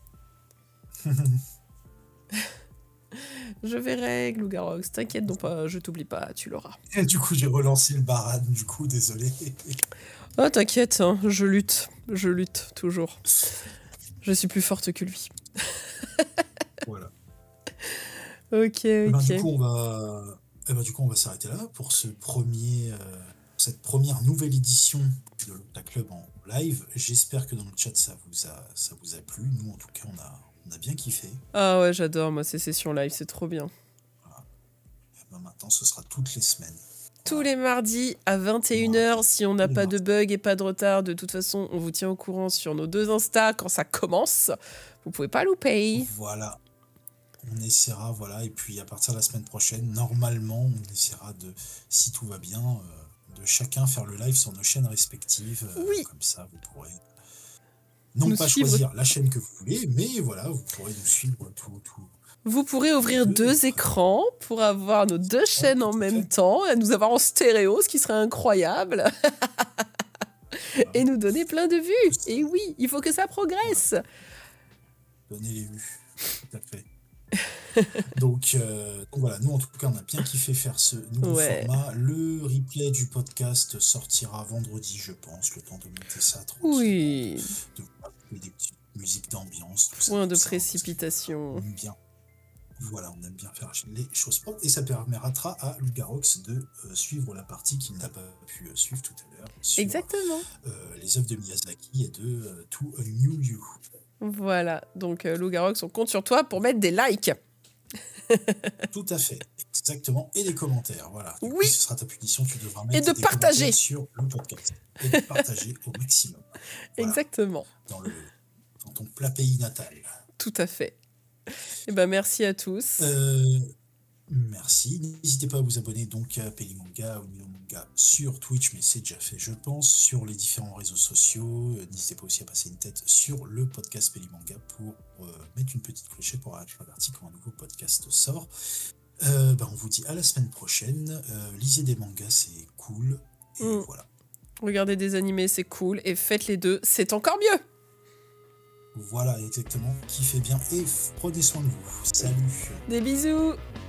Speaker 2: Je verrai, Glougarox, t'inquiète donc pas, je t'oublie pas, tu l'auras.
Speaker 1: Et du coup, j'ai relancé le Baran, du coup, désolé.
Speaker 2: Oh, t'inquiète, hein, je lutte, toujours. Je suis plus forte que lui.
Speaker 1: Voilà.
Speaker 2: Ok.
Speaker 1: Du coup, on va s'arrêter là pour cette première nouvelle édition de l'Ota Club en live. J'espère que dans le chat, ça vous a plu. Nous, en tout cas, on a bien kiffé.
Speaker 2: Ah ouais, j'adore, moi, ces sessions live, c'est trop bien.
Speaker 1: Voilà. Maintenant, ce sera toutes les semaines.
Speaker 2: Tous les mardis à 21h, si on n'a pas de bug et pas de retard, de toute façon, on vous tient au courant sur nos 2 Insta quand ça commence. Vous pouvez pas louper.
Speaker 1: Voilà. On essaiera, voilà. Et puis, à partir de la semaine prochaine, normalement, on essaiera si tout va bien, de chacun faire le live sur nos chaînes respectives.
Speaker 2: Oui.
Speaker 1: Comme ça, vous pourrez non pas choisir la chaîne que vous voulez, mais voilà, vous pourrez nous suivre tout.
Speaker 2: Vous pourrez ouvrir 2 écrans pour avoir nos 2 chaînes en même temps, et nous avoir en stéréo, ce qui serait incroyable. Et nous donner plein de vues. Et oui, il faut que ça progresse.
Speaker 1: Donner les vues, tout à fait. Donc voilà, nous en tout cas on a bien kiffé faire ce nouveau format. Le replay du podcast sortira vendredi, je pense, le temps de monter ça tranquille.
Speaker 2: Oui.
Speaker 1: De des petites musiques d'ambiance, tout ça.
Speaker 2: Point de précipitation.
Speaker 1: On aime bien. Voilà, on aime bien faire les choses propres et ça permettra à Lugarox de suivre la partie qu'il n'a pas pu suivre tout à l'heure.
Speaker 2: Exactement.
Speaker 1: Les œuvres de Miyazaki et de To a New You.
Speaker 2: Voilà, donc Lugarox, on compte sur toi pour mettre des likes.
Speaker 1: Tout à fait, exactement. Et des commentaires, voilà. Du coup, ce sera ta punition, tu devras mettre
Speaker 2: et de partager
Speaker 1: sur le podcast. Et de partager au maximum. Voilà.
Speaker 2: Exactement.
Speaker 1: Dans ton plat pays natal.
Speaker 2: Tout à fait. Et ben merci à tous.
Speaker 1: Merci. N'hésitez pas à vous abonner donc à Pelimanga ou Manga sur Twitch, mais c'est déjà fait, je pense, sur les différents réseaux sociaux. N'hésitez pas aussi à passer une tête sur le podcast Pelimanga pour mettre une petite clochette pour être averti quand un nouveau podcast sort. On vous dit à la semaine prochaine. Lisez des mangas, c'est cool. Et voilà.
Speaker 2: Regardez des animés, c'est cool. Et faites les 2, c'est encore mieux.
Speaker 1: Voilà, exactement. Kiffez bien et prenez soin de vous. Salut.
Speaker 2: Des bisous.